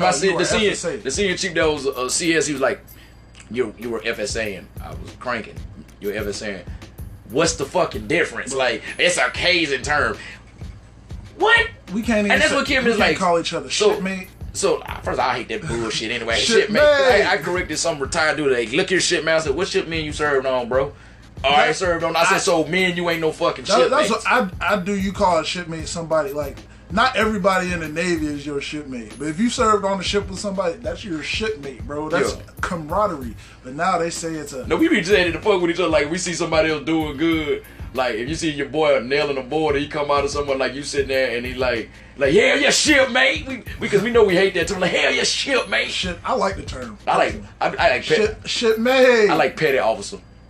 S1: The senior chief that was CS, he was like, you were FSA and I was cranking. You were FSA. What's the fucking difference? Like, it's a Kaizen term. What?
S2: We can't even.
S1: And that's what Kim is like.
S2: Call each other shitmate.
S1: So first, I hate that bullshit anyway. Shitmate. I corrected some retired dude. Like, look here, shit man. I said, what shit me and you served on, bro? I served on. I said, so me and you ain't no fucking shit.
S2: That's what I do. You call a shipmate somebody like. Not everybody in the Navy is your shipmate, but if you served on a ship with somebody, that's your shipmate, bro. That's camaraderie. But now they say it's a.
S1: No, we be saying to fuck with each other. Like we see somebody else doing good. Like if you see your boy nailing a board, and he come out of someone like you sitting there, and he like hell yeah, shipmate. Because we know we hate that term. Like hell yeah, shipmate.
S2: Shit, I like the term.
S1: I like
S2: shipmate.
S1: I like petty officer.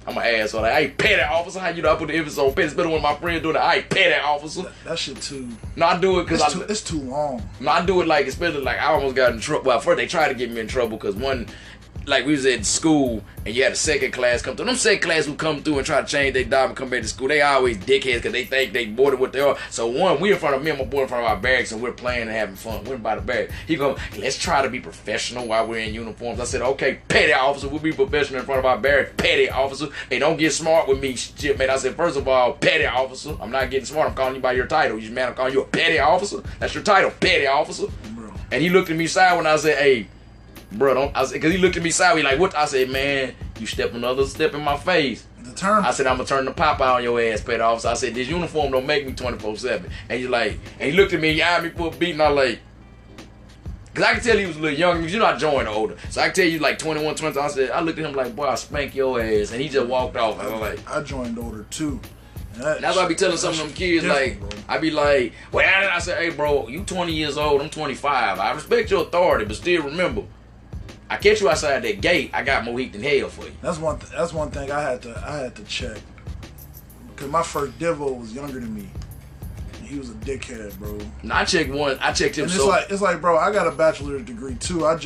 S1: I'm an asshole. Like, I ain't petty officer. How you know I put the emphasis on petty? It's better when my friend doing it. I ain't petty officer.
S2: That shit too.
S1: No, I do it because
S2: it's too long.
S1: No, I do it like, especially like I almost got in trouble. Well, first they tried to get me in trouble because like we was at school and you had a second class come through. Them second class who come through and try to change their job and come back to school, they always dickheads because they think they bored of what they are. So we in front of me and my boy in front of our barracks and we're playing and having fun. We're by the barracks. He go, let's try to be professional while we're in uniforms. I said, okay, petty officer, we'll be professional in front of our barracks. Petty officer. Hey, don't get smart with me, shit, man. I said, first of all, petty officer. I'm not getting smart. I'm calling you by your title. You man, I'm calling you a petty officer. That's your title, petty officer. Bro. And he looked at me side when I said, hey, bro, don't. I said, because he looked at me sideways like, what? I said, man, you step another step in my face. I said, I'm going to turn the pop out on your ass, petty officer. I said, this uniform don't make me 24/7. And he's like, and he looked at me, he eyed me for a beat, and I like, because I could tell he was a little young, because you know I joined older. So I could tell you like 21, 20. I looked at him like, boy, I'll spank your ass. And he just walked off.
S2: I joined older too.
S1: That's why I be telling some of them kids, like, bro. I be like, well, I said, hey, bro, you 20 years old, I'm 25. I respect your authority, but still remember, I catch you outside that gate, I got more heat than hell for you.
S2: That's one thing I had to check. Because my first Devo was younger than me. And he was a dickhead, bro.
S1: No, I checked him.
S2: And it's like, bro, I got a bachelor's degree too. It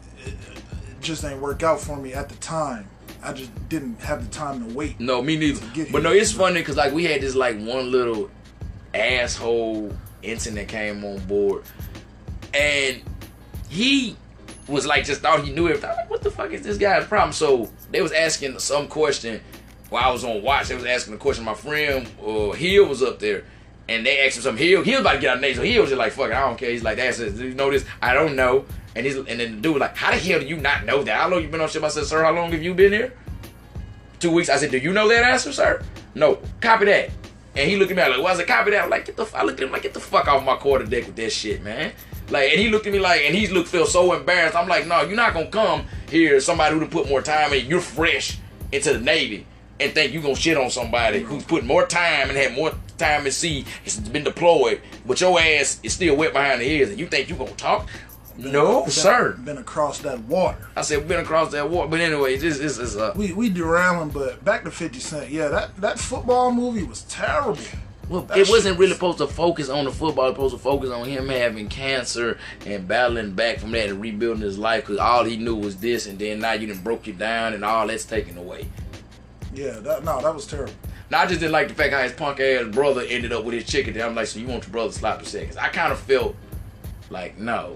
S2: just ain't work out for me at the time. I just didn't have the time to wait.
S1: No, me neither. But no, it's funny because like we had this like one little asshole incident came on board, and he was like just thought he knew everything. I'm like, what the fuck is this guy's problem? So they was asking some question while I was on watch. They was asking the question. My friend Hill was up there, and they asked him something. Hill was about to get out of name, so Hill was just like, fuck it, I don't care. He's like, that's it. Do you know this? I don't know. And then the dude was like, how the hell do you not know that? How long you been on ship? I said, sir, how long have you been here? 2 weeks. I said, do you know that answer, sir? No. Copy that. And he looked at me like, well, I said, copy that. I'm like, I looked at him like, get the fuck off my quarter deck with that shit, man. Like, and he looked at me like, and he felt so embarrassed. I'm like, no, you're not gonna come here, somebody who put more time in, you're fresh into the Navy, and think you gonna shit on somebody who's put more time and had more time at sea, has been deployed, but your ass is still wet behind the ears, and you think you gonna talk? No, sir.
S2: Been across that water.
S1: I said, been across that water. But anyway, this is
S2: we derailing, but back to 50 Cent. Yeah, that football movie was terrible.
S1: Well, it wasn't really supposed to focus on the football. It was supposed to focus on him having cancer and battling back from that and rebuilding his life because all he knew was this, and then now you done broke you down and all that's taken away.
S2: Yeah, that was terrible.
S1: Now, I just didn't like the fact how his punk ass brother ended up with his chick, and I'm like, so you want your brother to slap the seconds? I kind of felt like, no.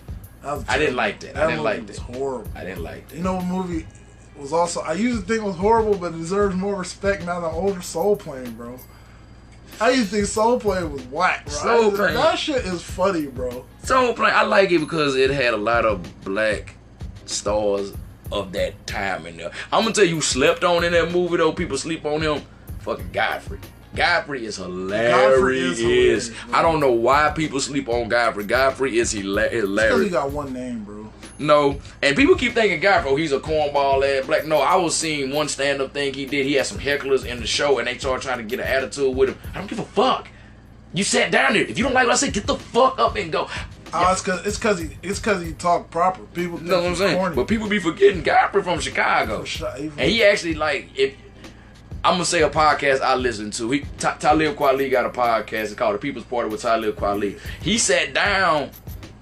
S1: I didn't like that. I didn't like that.
S2: It was horrible.
S1: I didn't like that.
S2: You know what movie was also, I used to think it was horrible, but it deserves more respect now than older Soul Plane, bro. I used to think Soul Plane was whack, bro.
S1: Soul Plane.
S2: That shit is funny, bro.
S1: Soul Plane, I like it because it had a lot of black stars of that time in there. I'm gonna tell you who slept on in that movie though. People sleep on him. Fucking Godfrey. Godfrey is hilarious. I don't know why people sleep on Godfrey. Godfrey is hilarious.
S2: Because he got one name, bro.
S1: No, and people keep thinking Godfrey, oh, he's a cornball ass black. No, I was seeing one stand-up thing he did. He had some hecklers in the show, and they started trying to get an attitude with him. I don't give a fuck. You sat down there. If you don't like what I say, get the fuck up and go.
S2: It's cause he talked proper. People think
S1: what I'm saying.
S2: Corny.
S1: But people be forgetting Godfrey from Chicago, and he actually I'm gonna say a podcast I listened to. Talib Kweli got a podcast. It's called The People's Party with Talib Kweli. He sat down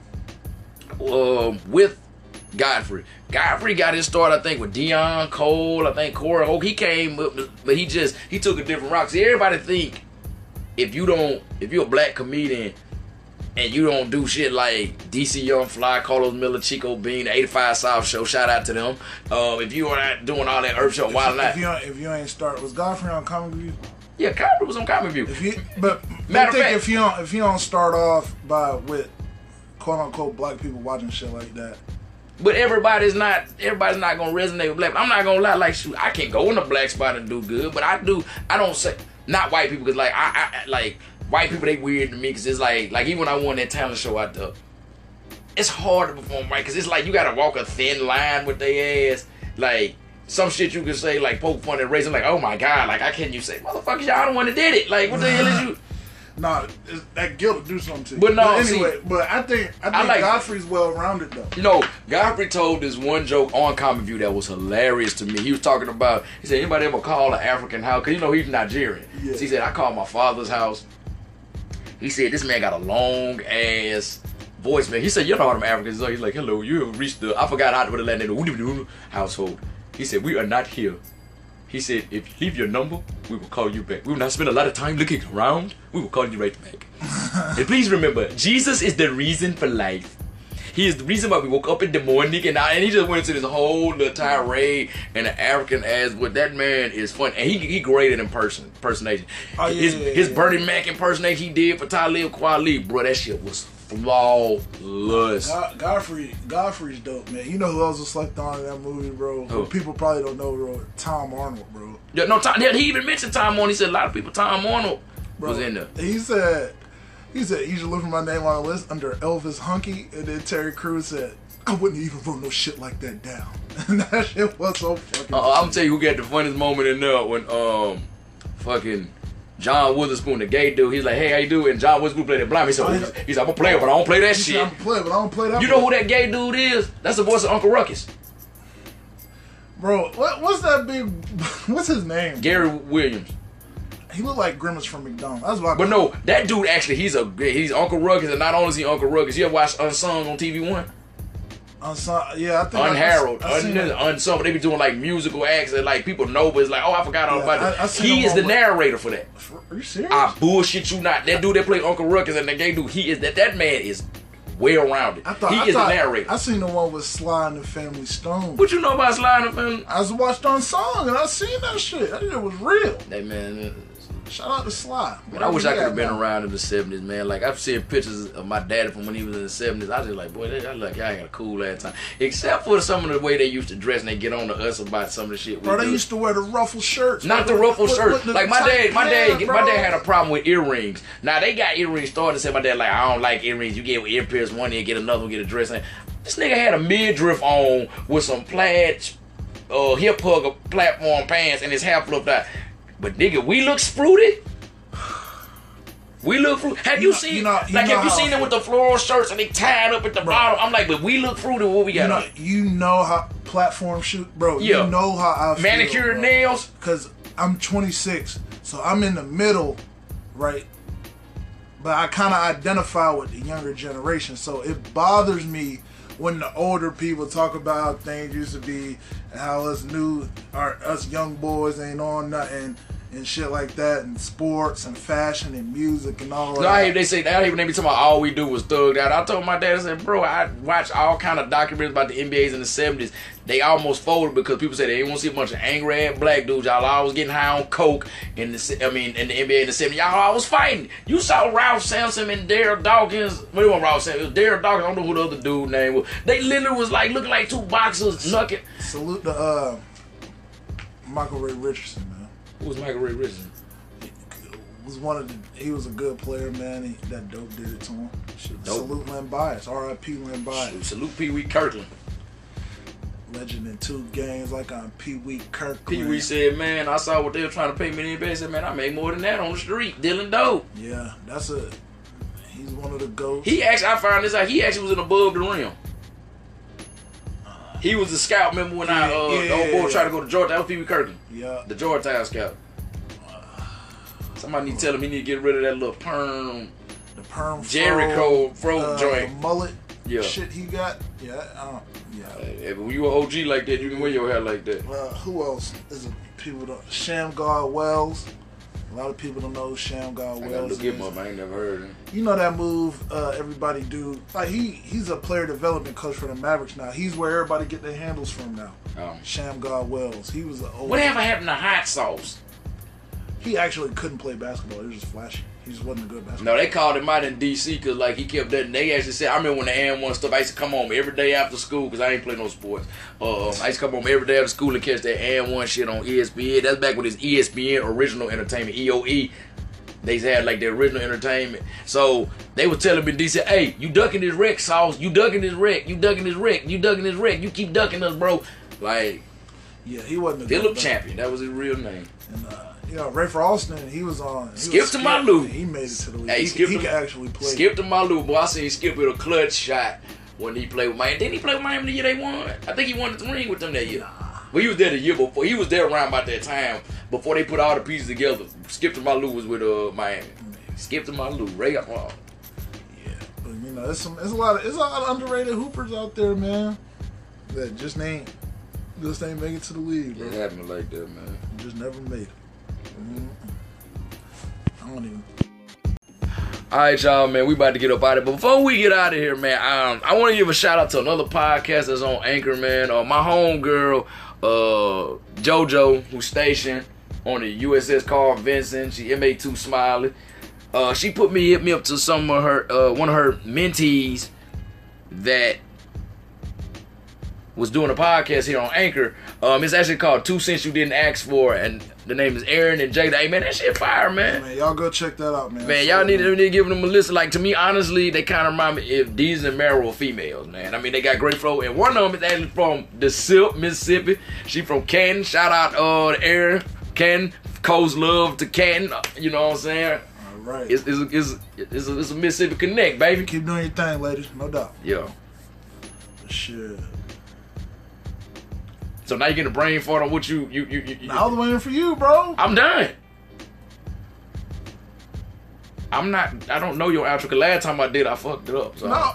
S1: with Godfrey. Godfrey got his start, I think, with Deion Cole. I think Corey Hoke. He came up, but he took a different route. See, everybody think if you're a black comedian and you don't do shit like DC Young Fly, Carlos Miller, Chico Bean, the 85 South Show, shout out to them. If you are not doing all that Earth Show, why not?
S2: If you ain't start, was Godfrey on Comic View?
S1: Yeah, Godfrey was on Comic View.
S2: Matter of fact, if you don't start off with quote unquote black people watching shit like that.
S1: But everybody's not gonna resonate with black. I'm not gonna lie, like shoot, I can't go in a black spot and do good, but I don't say not white people because like I like. White people, they weird to me because it's like even when I won that talent show out there, it's hard to perform right because it's like you gotta walk a thin line with their ass. Like some shit you can say like poke fun and raise. I'm like, oh my god, like how can you say motherfuckers, y'all the one that did it? Like what the hell is you?
S2: Nah, that guilt will do something to you.
S1: But no,
S2: anyway, but I think like, Godfrey's well rounded though.
S1: You know, Godfrey told this one joke on Comic View that was hilarious to me. He was talking about, he said, anybody ever call an African house? Because you know he's Nigerian.
S2: Yeah.
S1: So he said, I called my father's house. He said, this man got a long ass voice, man. He said, you know how them Africans are. He's like, hello, you have reached the, I forgot how to put the Latin name, household. He said, we are not here. He said, if you leave your number, we will call you back. We will not spend a lot of time looking around. We will call you right back. And please remember, Jesus is the reason for life. He is the reason why we woke up in the morning. And he just went into this whole little tirade and an African ass. But that man is fun. And he great at impersonation.
S2: Oh, yeah,
S1: his Bernie Mac impersonation he did for Talib Kweli, bro, that shit was flawless.
S2: Godfrey's dope, man. You know who else was slept on in that movie, bro?
S1: Who?
S2: People probably don't know, bro. Tom Arnold, bro.
S1: Yeah, no, he even mentioned Tom Arnold. He said a lot of people, Tom Arnold was in there.
S2: He said, you should look for my name on the list under Elvis Hunky. And then Terry Crews said, I wouldn't even wrote no shit like that down. And that shit was so fucking
S1: I'm gonna tell you who got the funniest moment in there when fucking John Witherspoon, the gay dude, he's like, hey, how you doing? And John Witherspoon played that blind. He's like, I'm a player, but I don't play that shit.
S2: I'm a player, but I don't play that.
S1: You know who that gay dude is? That's the voice of Uncle Ruckus.
S2: Bro, what's that big, what's his name?
S1: Gary Williams.
S2: He looked like Grimace from McDonald's. That's what I
S1: But no, that dude actually, he's Uncle Ruckus, and not only is he Uncle Ruckus, you ever watch Unsung on TV One?
S2: Yeah, I think
S1: Unheralded, Unsung, but they be doing like musical acts and like people know, but it's like, oh, I forgot all about it. He is the narrator for that.
S2: Are you serious?
S1: I bullshit you not. That dude that played Uncle Ruckus and the gay dude, he is that man is well rounded. He is the narrator.
S2: I seen the one with Sly and the Family Stone.
S1: What you know about Sly and the Family?
S2: I was watched Unsung and I seen that shit. That shit was real.
S1: That man.
S2: Shout out to Sly.
S1: Man, I wish I could have been around in the 70s, man. Like, I've seen pictures of my daddy from when he was in the 70s. I was just like, boy, I look, y'all got a cool ass time. Except for some of the way they used to dress and they get on to us about some of the shit we
S2: Bro,
S1: do.
S2: they used to wear the ruffle shirts.
S1: Not the ruffle shirts. Like, my dad had a problem with earrings. Now, they got earrings started and said my dad, like, I don't like earrings. You get ear pierce one ear, get another one, get a dress. And this nigga had a midriff on with some plaid hip hugger platform pants and his hair flipped out. But nigga, we look fruity. We look fruity. Have you seen have you seen them with the floral shirts and they tied up at the bottom? I'm like, but we look fruity. What we got?
S2: You know how platform shoot, bro.
S1: Yeah.
S2: You know how I
S1: manicured
S2: feel,
S1: nails.
S2: Because I'm 26, so I'm in the middle, right? But I kind of identify with the younger generation, so it bothers me when the older people talk about how things used to be and how us young boys ain't on nothing. And shit like that, and sports, and fashion, and music, and all that.
S1: I hear they say that. Even they be talking about all we do was thugged out. I told my dad, I said, bro, I watch all kind of documentaries about the NBAs in the 70s. They almost folded because people say they didn't want to see a bunch of angry ass black dudes. Y'all always getting high on coke in the NBA in the 70s. Y'all always fighting. You saw Ralph Sampson and Daryl Dawkins. Well, it wasn't Ralph Sampson. It was Daryl Dawkins. I don't know who the other dude name was. They literally was like looking like two boxers knucking.
S2: Salute to Michael Ray Richardson, man.
S1: Who was Michael Ray Richardson?
S2: He was a good player, man. That dope did it to him. Salute Len Bias. R.I.P. Len Bias.
S1: Salute Pee Wee Kirkland.
S2: Legend in 2 games like I'm Pee Wee Kirkland.
S1: Pee Wee said, man, I saw what they were trying to pay me in the NBA. He said, man, I made more than that on the street, dealing dope.
S2: Yeah, he's one of the GOATs.
S1: I found this out, he actually was in Above the Rim. He was a scout, remember when the old boy tried to go to Georgia? That was Pee Wee Kirkland.
S2: Yeah.
S1: The Georgetown scout. Somebody need to tell him he need to get rid of that little perm.
S2: The perm
S1: Jericho fro joint.
S2: The mullet
S1: yeah.
S2: shit he got. Yeah.
S1: If you an OG like that, you can wear your hair like that.
S2: Who else is it? People don't. Shamgar Wells. A lot of people don't know who Shamgar Wells is. I gotta look him up.
S1: I ain't never heard of him.
S2: You know that move everybody do. Like he's a player development coach for the Mavericks now. He's where everybody get their handles from now. Shamgar Wells. He was
S1: whatever happened to hot sauce?
S2: He actually couldn't play basketball. He was just flashy. He just wasn't a good basketball.
S1: No, they called him out in D.C. because like he kept that. They actually said, I remember when the AM1 stuff, I used to come home every day after school because I ain't play no sports. I used to come home every day after school and catch that AM1 shit on ESPN. That's back with his ESPN Original Entertainment, EOE. They had like the original entertainment. So they were telling me, D.C., hey, you ducking this wreck, Sauce. You ducking this wreck. You ducking this wreck. You ducking this wreck. You keep ducking us, bro. Like,
S2: Yeah, he wasn't a
S1: Philip
S2: good
S1: Champion. That was his real name.
S2: And Rafer Alston, he was on.
S1: Skip to my Lou.
S2: He made it to the league.
S1: Hey,
S2: he could actually play.
S1: Skip to my Lou, boy. I seen Skip with a clutch shot when he played with Miami. Didn't he play with Miami the year they won? I think he won the ring with them that year. But he was there the year before. He was there around about that time before they put all the pieces together. Skip to my Lou was with Miami. Skip to my Lou. Ray.
S2: Yeah, but you know, there's a lot of underrated hoopers out there, man. That just ain't make it to the league, bro.
S1: It happened like that, man.
S2: Just never made it. I don't even.
S1: All right, y'all, man. We about to get up out of it. But before we get out of here, man, I want to give a shout out to another podcast that's on Anchor, man. My homegirl, JoJo, who's stationed on the USS Carl Vinson. She MA2 Smiley. She hit me up to some of her one of her mentees that was doing a podcast here on Anchor. It's actually called 2 Cents You Didn't Ask For, and the name is Aaron and Jada. Hey, man, that shit fire, man.
S2: Man, y'all go check that out, man.
S1: Man, y'all need to give them a listen. Like, to me, honestly, they kind of remind me if Deez and Mero were females, man. I mean, they got great flow, and one of them is actually from the SIP, Mississippi. She from Canton. Shout out to Aaron, Canton. Coast love to Canton. You know what I'm saying?
S2: All right.
S1: It's a Mississippi connect, baby.
S2: Keep doing your thing, ladies. No doubt.
S1: Yeah.
S2: Shit.
S1: So now you get a brain fart on what you.
S2: Now I was waiting for you, bro.
S1: I'm done. I don't know your outro, because last time I did, I fucked it up. So.
S2: No.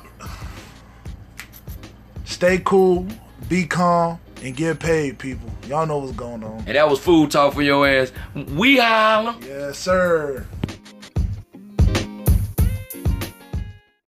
S2: Stay cool, be calm, and get paid, people. Y'all know what's going on.
S1: And that was food talk for your ass. We holla.
S2: Yes, sir.